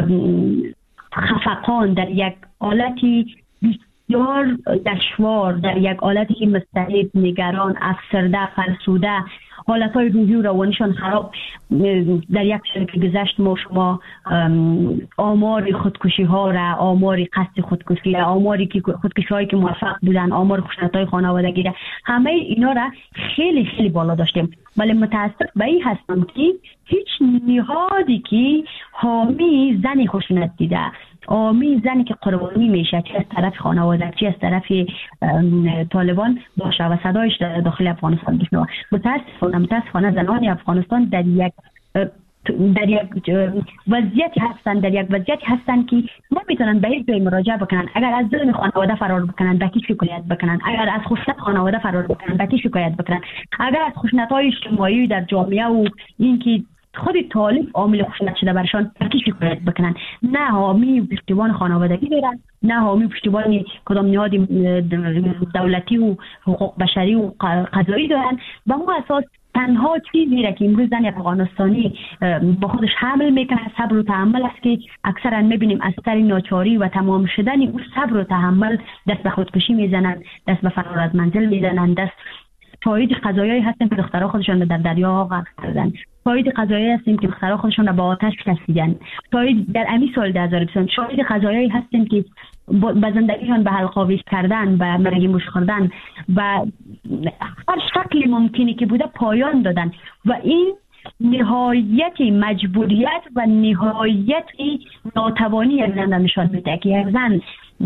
F: خفقان، در یک حالتی بسیار دشوار، در یک حالتی مضطرب، نگران، افسرده، فرسوده، حالتهای روحی و روانیشان خراب. در یک سال که گذشت ما شما آمار خودکشی ها را، آمار قصد خودکشی را، آماری که خودکشی هایی که موفق بودن، آمار خشونت های خانوادگی را، همه اینا را خیلی خیلی بالا داشتیم. ولی متاسف به این هستم که هیچ نهادی که حامی زن خشونت دیده، حامی زنی که قربانی میشه، چه از طرف خانواده، چه از طرف طالبان باشه و صدایش در داخل افغانستان بشنوه. متاسفانه متاسفانه زنان افغانستان در یک در یک وضعیتی هستن در یک وضعیتی هستن که نمیتونن به هیچ جای مراجعه بکنن. اگر از ظلم خانواده فرار بکنن به کی شکایت بکنن، اگر از خشونت خانواده فرار بکنن به کی شکایت بکنن، اگر از خشونت‌های اجتماعی در جامعه و اینکه خود طالب عامل خشونت شده برشان به کی شکایت بکنن، نه حامی پشتیبان خانوادگی دارن، نه حامی پشتیبان کدام نهاد دولتی و حقوق بشری و قضایی دارن. به اون اساس تنها چیزی را که امروز زن افغانستانی با خودش حمل میکنه صبر و تحمل است که اکثرا میبینیم از سر ناچاری و تمام شدن اون صبر و تحمل دست به خودکشی میزنند، دست به فرار از منزل میزنند، دست شاهد قضایایی هستیم که دخترها خودشان در دریا غرق کردن، شاهد قضایایی هستیم که دخترها خودشان را با آتش کشیدن، شاهد در امی سال دو هزار و بیست شاهد قضایایی هستیم که با زندگیشان به حلق‌آویز کردن، به مرگ موش خوردن و هر شکلی ممکنی که بوده پایان دادن و این نهایت مجبوریت و نهایت ناتوانی یک زن نشان میده که یک زن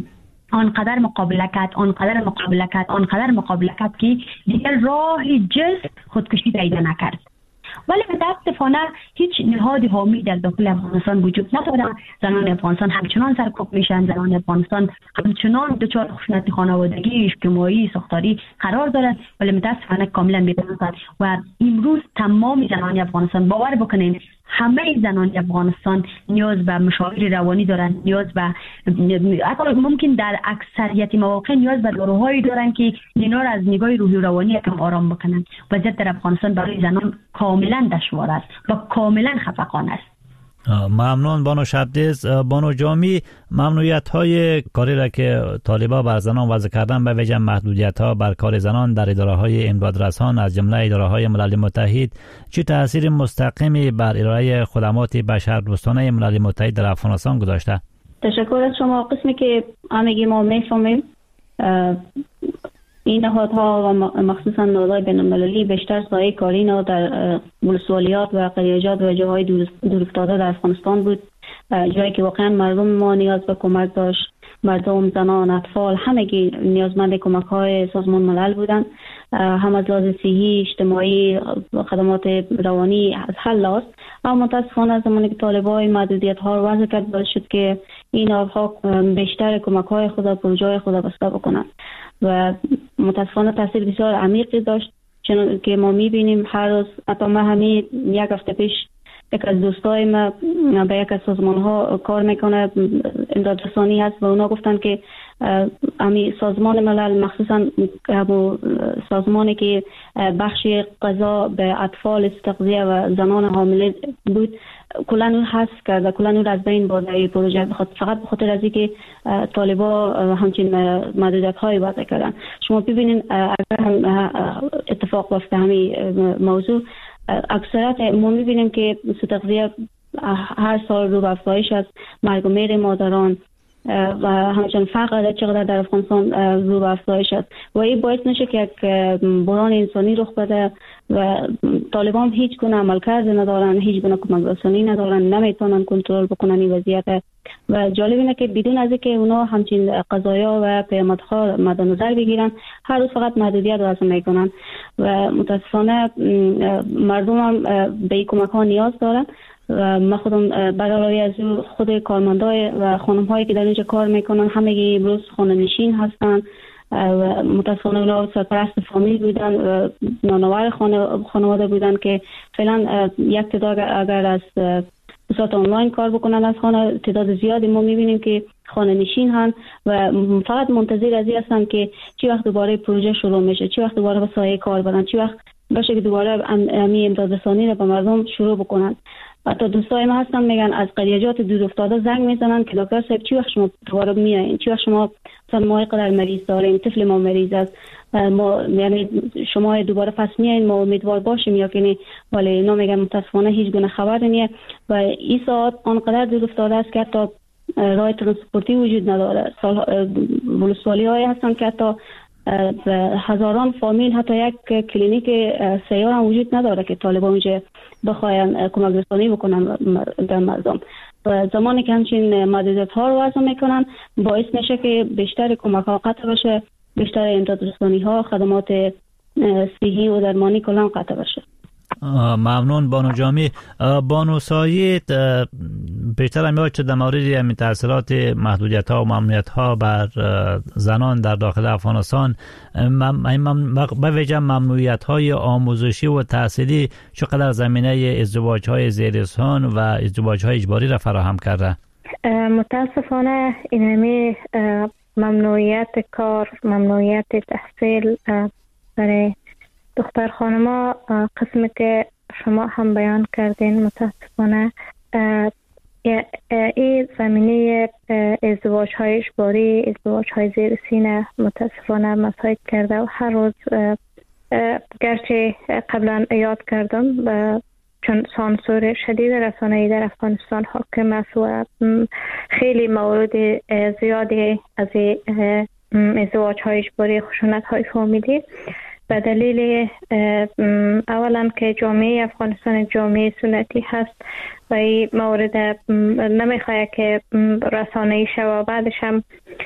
F: آنقدر مقابله کرد، آنقدر مقابله کرد، آنقدر مقابله کرد که دیگر راه جز خودکشی پیدا نکرد. ولی متاسفانه هیچ نهاد حامی در داخل افغانستان وجود نداره. زنان افغانستان همچنان سرکوب میشن، زنان افغانستان همچنان دچار خشونت خانوادگی، اجتماعی، ساختاری قرار دارند، ولی متاسفانه کاملا بی‌نظیر. و امروز تمام زنان افغانستان باور بکنین همه زنان افغانستان نیاز به مشاور روانی دارن، نیاز به حتی ممکن در اکثریت مواقع نیاز به داروهایی دارن که اینا را از نگاه روحی و روانی یکم آرام بکنن. وضعیت در افغانستان برای زنان کاملا دشوار است و کاملا خفقان است.
C: ممنون بانو شبدیز. بانو جامی، ممنوعیت های کاری را که طالبا بر زنان وضع کردن به وجه محدودیت ها بر کار زنان در اداره های امدادرسان از جمله اداره های ملل متحد چه تاثیر مستقیمی بر ارائه خدمات بشردوستانه ملل متحد در افغانستان گذاشته؟
D: تشکر از شما. قسمی که همگی ما میفهمیم این نهادها و مخصوصا نهادهای بین‌المللی بیشتر سایه کاری اینا در ولسوالیات و قریجات و جاهای دورافتاده در افغانستان بود، جایی که واقعا مردم ما نیاز به کمک داشت. مردم، زنان، اطفال همگی نیازمند کمک های سازمان ملل بودن، هم از لحاظ صحی، اجتماعی، خدمات روانی از هر لحاظ. اما متاسفانه زمانی که طالبان محدودیت ها رو وضع کرد باعث شد که این نهادها بیشتر کمک های خود پر جای خود بسته بکنند و متاسفانه تاثیر بسیار عمیقی داشت چون که ما میبینیم هر روز، حتی ما همین یک هفته پیش یک از دوستای ما به یک از سازمان ها کار میکنه، امدادرسانی هست و اونا گفتن که امی سازمان ملل، مخصوصا سازمانی که بخش غذا به اطفال، تغذیه و زنان حامله بود، کلا اون حذف کرده، کلا اون از بین برده این پروژه، فقط به خاطر از اینکه طالبا همچین محدودیت های وضع کردن. شما ببینین اگر هم اتفاق بیفته همین موضوع، اکثرت ما میبینیم که تغذیه هر سال رو به افزایش است، مرگ و میر مادران و همچنین فقر چقدر در افغانستان رو به افزایش است و این باعث نشه که یک بحران انسانی رخ بده و طالبان هیچ گونه عملکرد ندارن، هیچ گونه کمک رسانی ندارن، نمیتونن کنترل بکنن این وضعیت. و جالب اینه که بدون از اینکه اونا همچین قضایا و پیامدها مد نظر بگیرن، هر روز فقط محدودیت وضع میکنن و متاسفانه مردم هم به این کمک ها نیاز دارن. ما خودم برای از خود کارمندای و خانم هایی که در اینجا کار میکنن همگی امروز خانه نشین هستن و متاسفانه اونا سرپرست فامیل بودن و نانآور خانواده بودن که فعلا یک تعداد اگر از بساط آنلاین کار بکنن از خانه، تعداد زیادی ما میبینیم که خانه نشین هستن و فقط منتظر از این هستن که چی وقت دوباره پروژه شروع میشه، چی وقت دوباره به سایه کار برن، چی وقت باشه که دوباره امی امدادرسانی رو به مردم شروع بکنن. حتی دوستای ما هستن میگن از قریجات دور افتاده زنگ میزنن که دکتر صاحب چی وقت شما دوباره میایین، چی وقت شما مثلا ما قدر مریض داریم، طفل ما مریض است، ما یعنی شما دوباره پس میایین، ما امیدوار باشیم یا که ولی اینا میگن متاسفانه هیچ گونه خبر نیست و این ساعت آنقدر دور افتاده است که حتی راه ترانسپورتی وجود نداره. ولسوالی های هستن که حتی هزاران فامیل، حتی یک کلینیک سیار هم وجود نداره که طالبان اونجا بخواین کمک رسانی بکنن در مردم. و زمانی که همچین محدودیت ها رو وضع میکنن باعث میشه که بیشتر کمک ها قطع بشه، بیشتر امدادرسانی ها، خدمات صحی و درمانی کلا قطع بشه.
C: ممنون بانو جامی. بانو سایید، بیشتر هم یاد شد در مورد همین تاثیرات محدودیت ها و ممنوعیت ها بر زنان در داخل افغانستان، به ویژه ممنوعیت های آموزشی و تحصیلی چقدر زمینه ازدواج های زیرسان و ازدواج های اجباری را فراهم کرده؟
E: متاسفانه این همه ممنوعیت کار، ممنوعیت تحصیل برای دختر خانما، قسمی که شما هم بیان کردین، متاسفانه این زمینه ازدواج های اجباری، ازدواج های زیر سینه متاسفانه مساعد کرده و هر روز گرچه قبلا یاد کردم چون سانسور شدید رسانه‌ای در افغانستان حاکم است و خیلی موارد زیادی از ازدواج های اجباری، خشونت های فامیلی به دلیل اولا که جامعه افغانستان جامعه سنتی هست و این مورد نمیخواه که رسانه‌ای شد و بعدش هم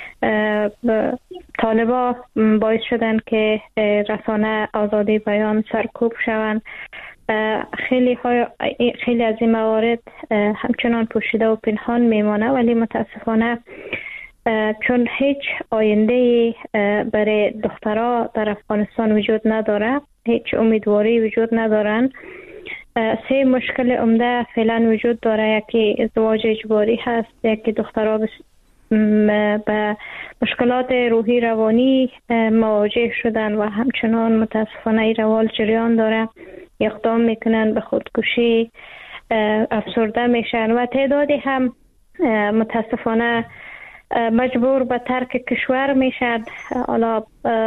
E: طالبا باعث شدن که رسانه آزادی بیان سرکوب شوند. خیلی های خیلی از این موارد همچنان پوشیده و پنهان میمانه، ولی متاسفانه چون هیچ آینده برای دخترها در افغانستان وجود نداره، هیچ امیدواری وجود ندارن، سه مشکل عمده فعلا وجود داره. یکی ازدواج اجباری هست، یکی دخترها به مشکلات روحی روانی مواجه شدن و همچنان متاسفانه این روال جریان داره، اقدام میکنن به خودکشی، افسرده میشن و تعدادی هم متاسفانه مجبور به ترک کشور میشد، حالا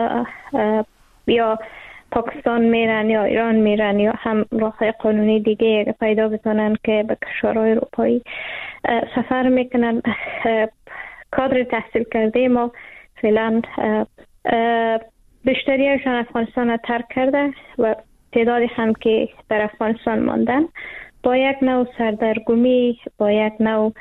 E: یا پاکستان میرن یا ایران میرن یا هم راه قانونی دیگه پیدا بتونن که به کشورهای اروپایی سفر میکنن. کادر تحصیل کرده ما فعلا بیشتریشان افغانستان را ترک کرده و تعدادی هم که در افغانستان ماندن با یک نوع سردرگمی، با یک نوع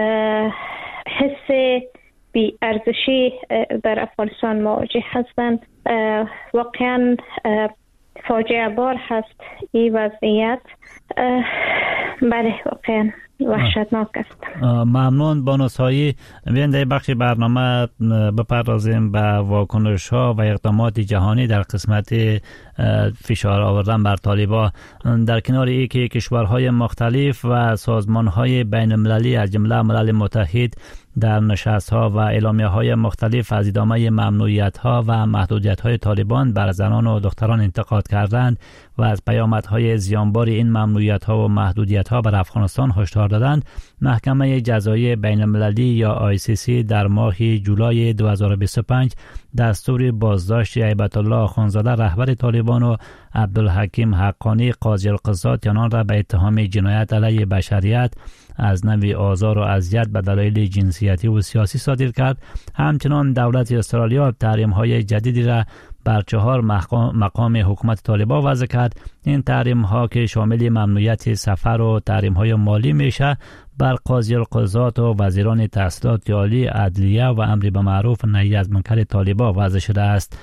E: حس بی ارزشی در افغانستان مواجه هستند. واقعا فاجعه بار هست این وضعیت. بله واقعا وحشتناک است.
C: ممنون بانو سایی. بیاین در بخش برنامه بپردازیم به واکنش ها و اقدامات جهانی در قسمت فشار آوردن بر طالبان. در کنار ای که کشورهای مختلف و سازمان های بین المللی از جمله ملل متحد در نشست ها و اعلامیه های مختلف از ادامه ممنوعیت ها و محدودیت های طالبان بر زنان و دختران انتقاد کردند و از پیامدهای زیانبار این ممنوعیت ها و محدودیت ها بر افغانستان هشدار دادند، محکمه جزایی بین المللی یا آی سی سی در ماه جولای دو هزار و بیست و پنج دستور بازداشت هیبت الله آخوندزاده رهبر طالبان و عبدالحکیم حقانی قاضی القضات آنان را به اتهام جنایت علیه بشریت از نوع آزار و اذیت به دلایل جنسیتی و سیاسی صادر کرد. همچنان دولت استرالیا تحریم های جدیدی را بر چهار مقام حکومت طالبان وضع کرد. این تحریم ها که شامل ممنوعیت سفر و تحریم های مالی میشه بر قاضی القضات و وزیران تحصیلات عالی، عدلیه و امر به معروف نهی از منکر طالبان وضع شده است.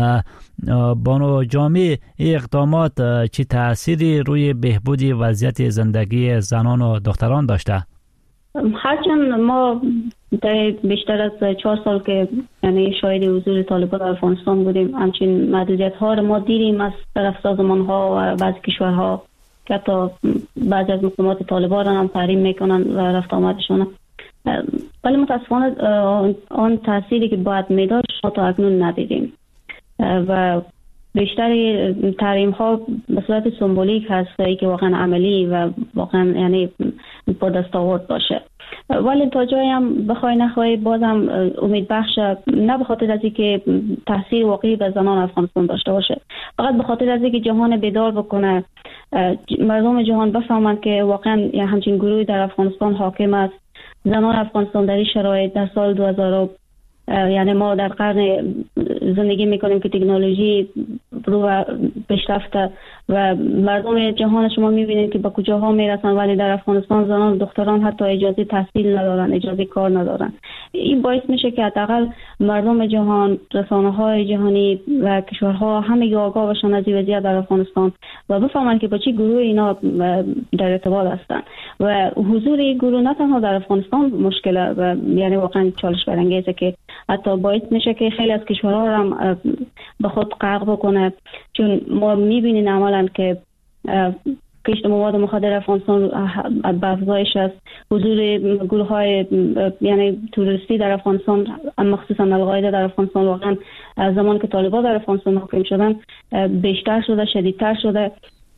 C: بانو جامی، این اقدامات چه تأثیری روی بهبود وضعیت زندگی زنان و دختران داشته؟
D: هرچند ما در بیشتر از چهار سال که یعنی شاهد حضور طالبان در افغانستان بودیم، همچنین محدودیت ها را ما دیدیم از طرف سازمان ها و بعضی کشورها که حتی بعضی از مقامات طالبان را هم تحریم میکنن و رفت آمدشان، ولی متاسفانه آن تأثیری که باید میداشت ما تا اکنون ندیدیم و بیشتر تحریم ها به صورت سمبولیک هست که واقعا عملی و واقعا یعنی با دستاورد باشه. ولی تا جایی هم بخوای نخوای بازم امید بخش، نه به خاطر از اینکه تاثیر واقعی به زنان افغانستان داشته باشه، فقط به خاطر از اینکه جهان بیدار بکنه، مردم جهان بفهمند که واقعا همچین گروهی در افغانستان حاکم است. زنان افغانستان در این شرایط در سال دو هزار یعنی ما در قرن زندگی میکنیم که تکنولوژی رو پیشرفته و مردم جهان شما میبینید که به کجاها میرسن، ولی در افغانستان زنان و دختران حتی اجازه تحصیل ندارن، اجازه کار ندارن. این باعث میشه که حداقل مردم جهان، رسانه های جهانی و کشورها همه آگاه بشن از وضعیت در افغانستان و بفهمن که با چه گروه اینا در ارتباط هستن و حضور این گروه نه تنها در افغانستان مشکله و یعنی واقعا چالش برانگیزه که حتی باعث میشه که خیلی از کشورها هم به خود غرق بکنه، چون ما میبینیم عملا که کشت مواد مخدر افغانستان به افزایش است. حضور گروه های یعنی توریستی در افغانستان، مخصوصا القاعده در افغانستان، واقعا زمان که طالبان در افغانستان حاکم شدن بیشتر شده، شدیدتر شده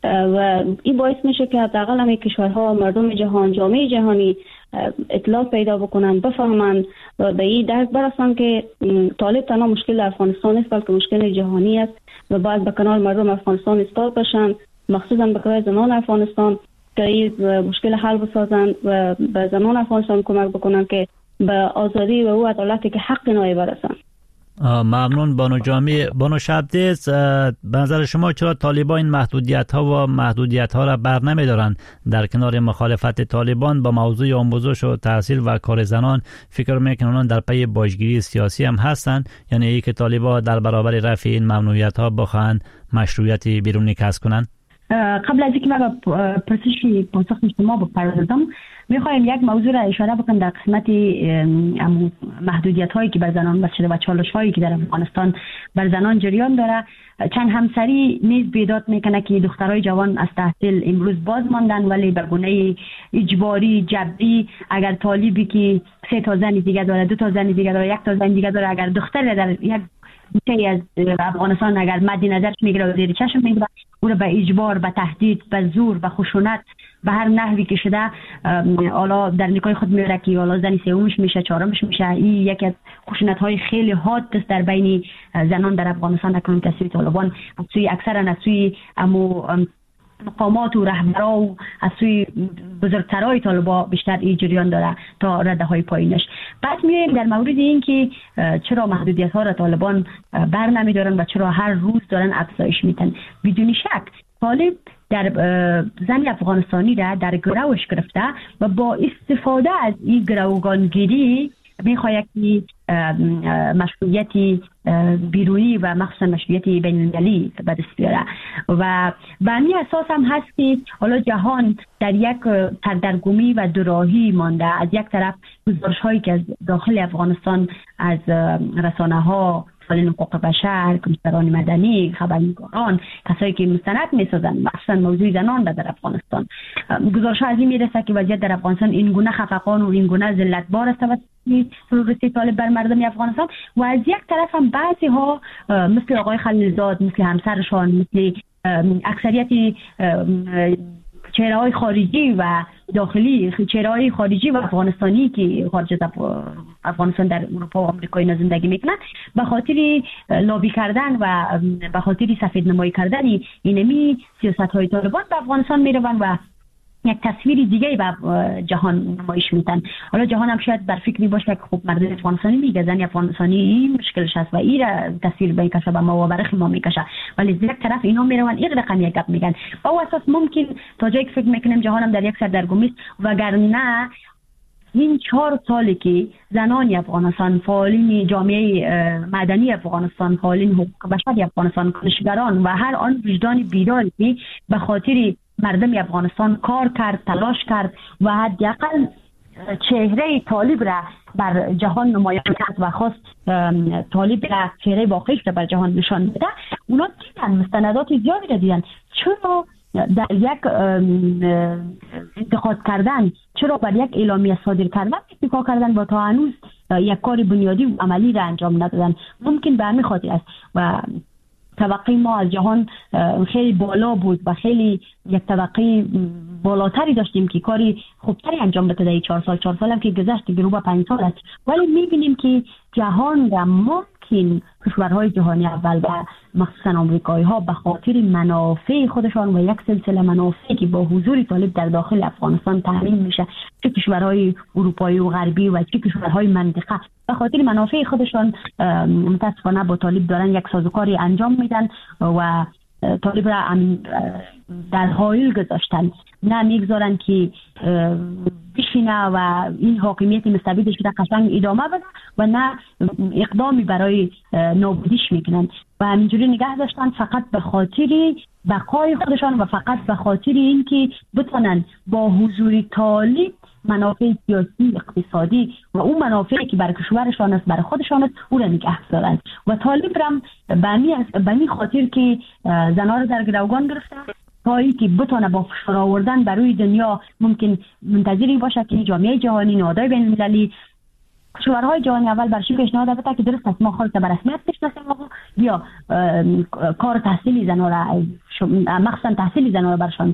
D: و این باعث میشه که حداقل همه کشورها، مردم جهان، جامعه جهانی اطلاع پیدا بکنن، بفهمن و به این درک برسن که طالب تنها مشکل افغانستان است بلکه مشکل جهانی است و باید به کنار مردم افغانستان ایستاد باشن، مخصوصا به کنار زنان افغانستان که این مشکل حل بسازن و به زنان افغانستان کمک بکنن که به آزادی و او عدالتی که حق نای برسن.
C: ممنون بانو جامی. بانو شبدیز، به نظر شما چرا طالبان این محدودیت ها و محدودیت ها را بر نمی دارند؟ در کنار مخالفت طالبان با موضوع آموزش و تحصیل و کار زنان، فکر میکنن در پی باجگیری سیاسی هم هستند، یعنی ای که طالبان در برابر رفع این ممنوعیت ها بخواهند مشروعیت بیرونی کسب کنند؟
F: قبل از اینکه من به پرسش پاسخ شما بپردازم، میخوایم یک موضوع را اشاره بکنم در قسمت محدودیت هایی که بر زنان بس شده و چالش هایی که در افغانستان بر زنان جریان داره. چند همسری نیز بیداد میکنه که دخترای جوان از تحصیل امروز باز ماندن، ولی به گونه اجباری، جبری. اگر طالبی که سه تا زن دیگه داره، دو تا زن دیگه داره، یک تا زن دیگه داره، اگر دختر در یک چیزی از افغانستان اگر مد نظرش میگیره و زیر چشم میگیره، او را به اجبار، به تهدید، به زور، به خشونت، به هر نحوی که شده، حالا در نکای خود میبره که حالا زن سومش میشه، چهارمش میشه. این یکی از خشونت های خیلی حاد است در بین زنان در افغانستان اکنون تصویر طالبان از سوی اکثرا از سوی امو مقامات و رهبرا و از سوی بزرگترهای طالبان بیشتر این جریان داره تا رده های پایینش. بعد میایم در مورد این که چرا محدودیت ها را طالبان بر نمیدارن و چرا هر روز دارن افزایش میدن. بدون شک طالب در زن افغانستانی را در گروش گرفته و با استفاده از این گروگانگیری میخواهد که مشروعیت بیرونی و مخصوصا مشروعیت بین‌المللی به دست بیاره و به همین اساس هم هست که حالا جهان در یک سردرگمی و دوراهی مانده. از یک طرف گزارش هایی که از داخل افغانستان از رسانه ها، فعالین حقوق بشر، کمسران مدنی، خبرنگاران، کسایی که مستند میسازن مخصوصا موضوع زنان در افغانستان، گزارش از این میرسه که وضعیت در افغانستان این گونه خفقان و این گونه ذلتبار است توسط تروریستی طالب بر مردم افغانستان. و از یک طرف هم بعضی ها مثل آقای خلیلزاد، مثل همسرشان، مثل اکثریت چهره‌های خارجی و داخلی، چهره‌های خارجی و افغانستانی که خارج از افغانستان در اروپا و آمریکا اینا زندگی میکنن، به خاطر لابی کردن و به خاطر سفید نمایی کردن اینمی سیاست‌های طالبان به افغانستان میروند و یک تصویر دیگه به جهان نمایش میدن. حالا جهان هم شاید بر فکری باشه که خب مردم افغانستانی میگه زن افغانستانی این مشکلش هست و این تصویر به کشه به ما و برخی ما میکشه، ولی از یک طرف اینا میروند این رقم یک گپ میگن. با اساس ممکن تا جایی که فکر میکنیم جهان هم در یک سردرگمی است، وگرنه این چهار سالی که زنان افغانستان، فعالین جامعه مدنی افغانستان، فعالین حقوق بشر افغانستان، کنشگران و هر آن وجدان بیداری که به خاطر مردم افغانستان کار کرد، تلاش کرد و حداقل چهره طالب را بر جهان نمایان کرد و خواست طالب را چهره واقعیش را بر جهان نشان بده، اونا دیدن مستندات زیادی را دیدن. چرا در یک انتقاد کردن، چرا بر یک اعلامیه صادر کردن اتفاق کردن و تا هنوز یک کار بنیادی و عملی را انجام ندادن؟ ممکن به همین خاطر است و طبقه ما از جهان خیلی بالا بود و خیلی یک طبقه بالاتری داشتیم که کاری خوبتری انجام بده. چهار سال چهار سال هم که گذشت، گروه پنج سال است، ولی میبینیم که جهان را ممکن کشورهای جهانی اول و مخصوصا آمریکایی ها به خاطر منافع خودشان و یک سلسله منافعی که با حضور طالب در داخل افغانستان تامین میشه، چه کشورهای اروپایی و غربی و چه کشورهای منطقه، به خاطر منافع خودشان متاسفانه با طالب دارن یک سازوکاری انجام میدن و طالب را در حایل گذاشتن، نه میگذارن که بشینه و این حاکمیت مستبدش که قشنگ ادامه بده و نه اقدامی برای نابودیش میکنن و همینجوری نگه داشتن فقط به خاطر بقای خودشان و فقط به خاطر اینکه بتونن با حضور طالب منافع سیاسی، اقتصادی و اون منافعی که برای کشورشان است، برای خودشان است، او را نگه دارن. و طالب هم به این خاطر که زنها رو در گروگان گرفته تا اینکه بتونه با فشار آوردن بر روی دنیا ممکن منتظری باشه که جامعه جهانی، نهادهای بین‌المللی، کشورهای جهانی اول برشی پیشنهاد بده که درست است ما خالص به رسمیت بشناسیم یا کار تحصیلی زنها را، مخصوصا تحصیلی زنها را برشان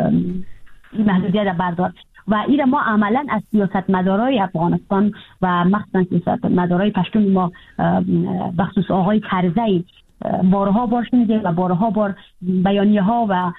F: محدودیت را بردار. و این ما عملا از سیاست مدارای افغانستان و مخصوصا سیاست مدارای پشتون ما بخصوص آقای کرزی بارها بار شنیده و بارها بار بیانیه ها و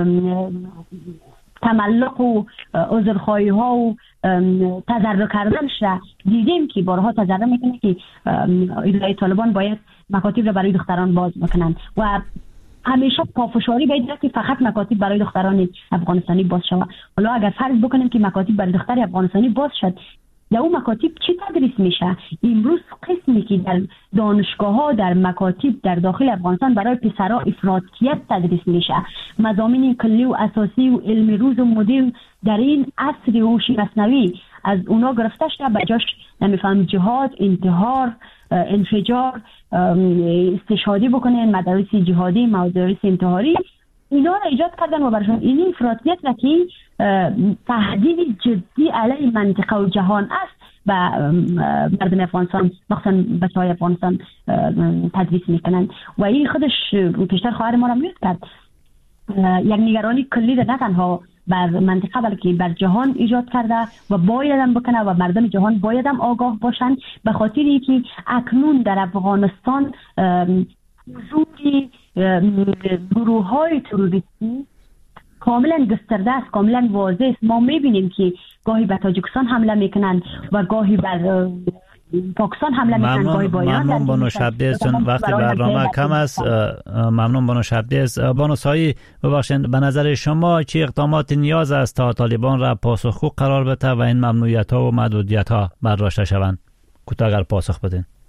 F: تملق و عذرخواهی ها و تضرع کردنش را دیدیم که بارها تضرع میکنه که اداره طالبان باید مکاتب را برای دختران باز بکنن و همیشه پافشاری باید که فقط مکاتب برای دختران افغانستانی باز شود. حالا اگر فرض بکنیم که مکاتب برای دختر افغانستانی باز شد، یا اون مکاتب چی تدریس میشه؟ امروز قسمی که در دانشگاه ها، در مکاتب در داخل افغانستان برای پسرها افراطیت تدریس میشه، مضامین کلی و اساسی و علم روز و مدرن در این عصر هوش مصنوعی از اونا گرفته شده، بجاش نمیفهم جهاد، انتحار، انفجار، استشهادی بکنن، مدارس جهادی، مدارس انتحاری، اینا را ایجاد کردن و برشان این افراطیت را که تهدید جدی علیه منطقه و جهان است و مردم افغانستان مخصوصا بچه‌های افغانستان تدریس میکنن و این خودش پیشتر خواهر ما را میاد کرد یک نگرانی کلی را نه تنها بر منطقه بلکه بر جهان ایجاد کرده و باید هم بکنه و مردم جهان باید هم آگاه باشند به خاطر اینکه اکنون در افغانستان حضور گروه های تروریستی کاملا گسترده است، کاملا واضح است. ما میبینیم که گاهی به تاجیکستان حمله میکنند و گاهی بر پاکستان حمله میکنند، گاهی با ایران.
C: ممنون بانو شبدیز، چون وقت برنامه کم است. ممنون بانو شبدیز. بانو سایی ببخشید، به نظر شما چه اقدامات نیاز است تا طالبان را پاسخگو قرار بده و این ممنوعیت ها و محدودیت ها برداشته شوند؟ کوتاه اگر پاسخ بدین.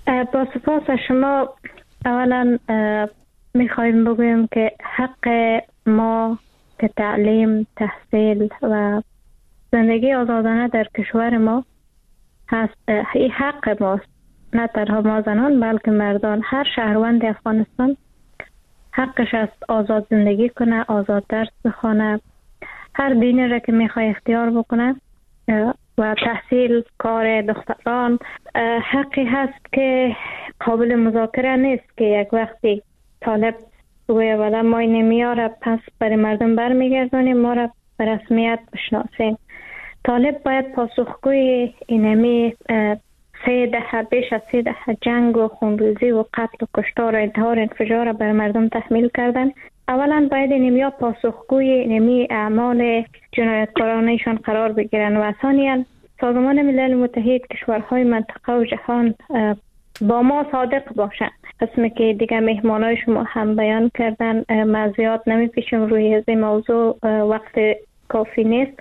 E: با سپاس شما. اولا میخوایم بگویم که حق ما که تعلیم، تحصیل و زندگی آزادانه در کشور ما هست. این حق ماست، نه تنها ما زنان بلکه مردان. هر شهروند افغانستان حقش است آزاد زندگی کنه، آزاد درس بخونه، هر دینی را که میخواه اختیار بکنه و تحصیل، کار دختران حقی هست که قابل مذاکره نیست که یک وقتی طالب بگویه ولی ما این نمیاره پس برای مردم برمیگردانیم، ما را به رسمیت بشناسیم. طالب باید پاسخگوی اینمی سه دهه بیش از سه دهه جنگ و خونریزی و قتل و کشتار و انتحار انفجار را بر مردم تحمیل کردن. اولا باید اینمیا پاسخگوی نمی اعمال جنایتکارانشان قرار بگیرن و ثانیا سازمان ملل متحد، کشورهای منطقه و جهان با ما صادق باشن. قسمی که دیگه مهمانای شما هم بیان کردن، ما زیاد نمی پیشم روی از موضوع، وقت کافی نیست.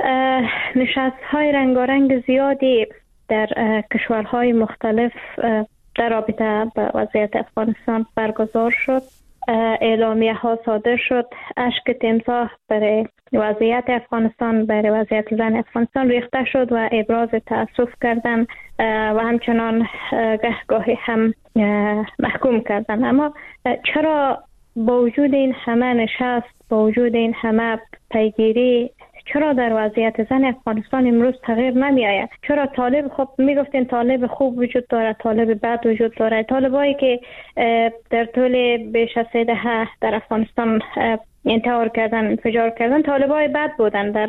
E: نشست های رنگارنگ زیادی در کشورهای مختلف در رابطه با وضعیت افغانستان برگزار شد، اعلامیه ها صادر شد، اشک تمساح برای وضعیت افغانستان، برای وضعیت زن افغانستان ریخته شد و ابراز تأسف کردن و همچنان گهگاهی هم محکوم کردن. اما چرا با وجود این همه نشست، با وجود این همه پیگیری، چرا در وضعیت زن افغانستان امروز تغییر نمی آید؟ چرا طالب، خب می گفتین طالب خوب وجود داره، طالب بد وجود داره. طالبایی که در طول بیش از سه دهه در افغانستان انتحار کردن، انفجار کردن، طالبای بد بودن. در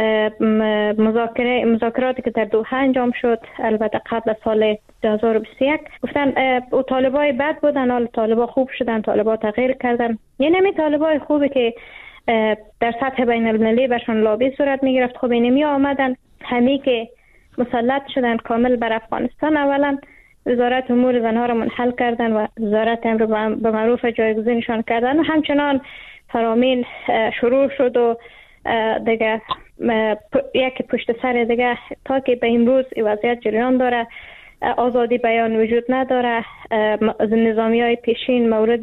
E: مذاکره مذاکراتی که در دوحه انجام شد، البته قبل از سال دو هزار و بیست و یک، گفتن او طالبای بد بودن، حالا طالبا خوب شدن، طالبا تغییر کردن. یعنی می طالبای خوبی که در سطح بین المللی برشان لابی صورت می گرفت، خب اینمی آمدن، همی که مسلط شدن کامل بر افغانستان. اولا وزارت امور زنها را منحل کردن و وزارت امر به معروف جایگزینشان کردن و همچنان فرامین شروع شد و دیگه یک پشت سر دیگه تا که به امروز وضعیت جریان داره. آزادی بیان وجود نداره، نظامی های پیشین مورد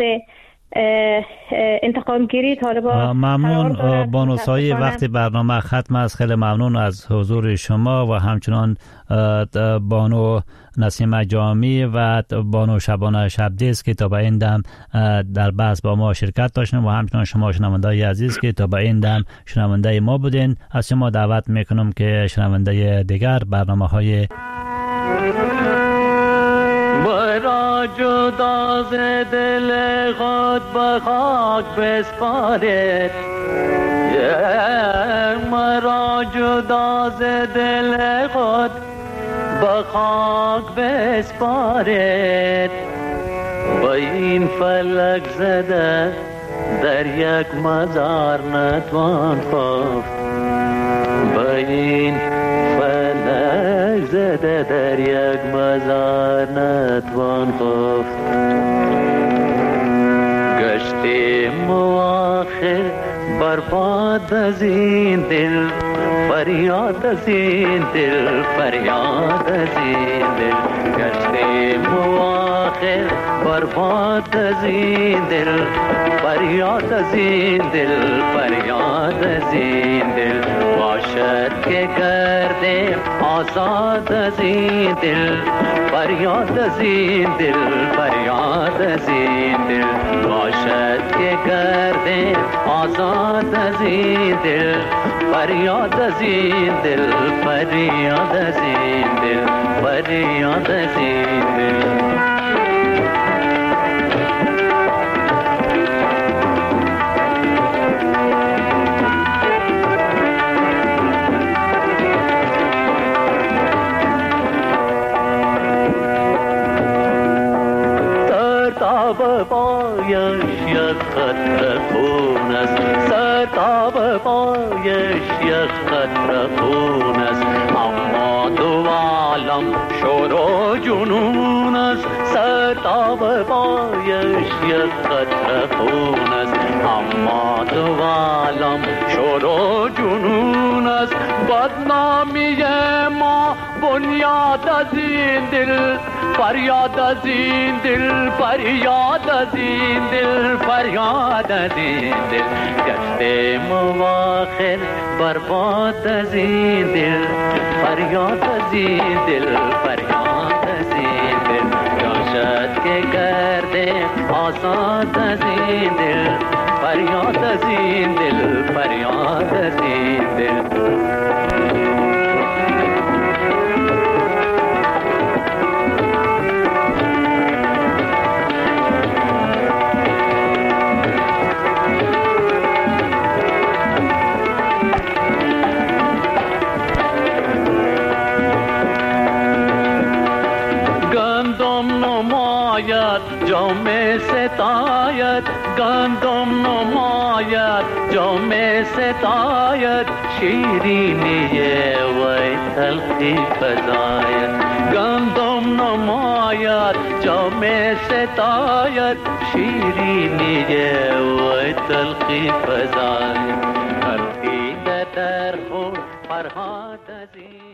E: انتقام گیری طالبان.
C: ممنون بانو سایی، وقتی برنامه ختم است. خیلی ممنون از حضور شما و همچنان بانو نسیم جامی و بانو شبانه شبدیز که تا به این دم در بحث با ما شرکت داشتن و همچنان شما شنوندای عزیز که تا به این دم شنونده ما بودین. از شما دعوت میکنم که شنونده دیگر برنامه های
G: مرا جدا ز دل خود به خاک بسپارید، مرا جدا ز دل خود به خاک بسپارید، با این فلک زده در یک مزار نتوان خفت، با این فلک زده در یک مزار نتوان خفت. گشتیم آخر برباد از این دل، فریاد از این دل، فریاد از این دل. گشتیم آخر برباد از این دل، فریاد از این دل، فریاد از این دل. باشد که کردیم آزاد از این دل، فریاد از این دل، فریاد از این دل. باشد که کردیم آزاد از این دل، فریاد از این دل، فریاد از این دل، فریاد از این دل. سرتاب پایش یک قطره خون است، سرتاب پایش یک قطره خون است، اما دو عالم شور و جنون است. سرتاب پایش یک قطره خون است، اما دو عالم شور و جنون است. بدنامی ما بنیاد از این دل، فریاد از این دل، فریاد از این دل، فریاد از این دل، گشته مواخر برباد از این دل، فریاد از این دل، فریاد از این دل، جاشد که کرده آزاد از این دل، فریاد از این دل، فریاد از این دل. جام ستایت گندم نماید، جام ستایت شیرینی وی تلخی فزاید، گندم نماید جام ستایت شیرینی وی تلخی فزاید، تلخی در خود فرهاد از این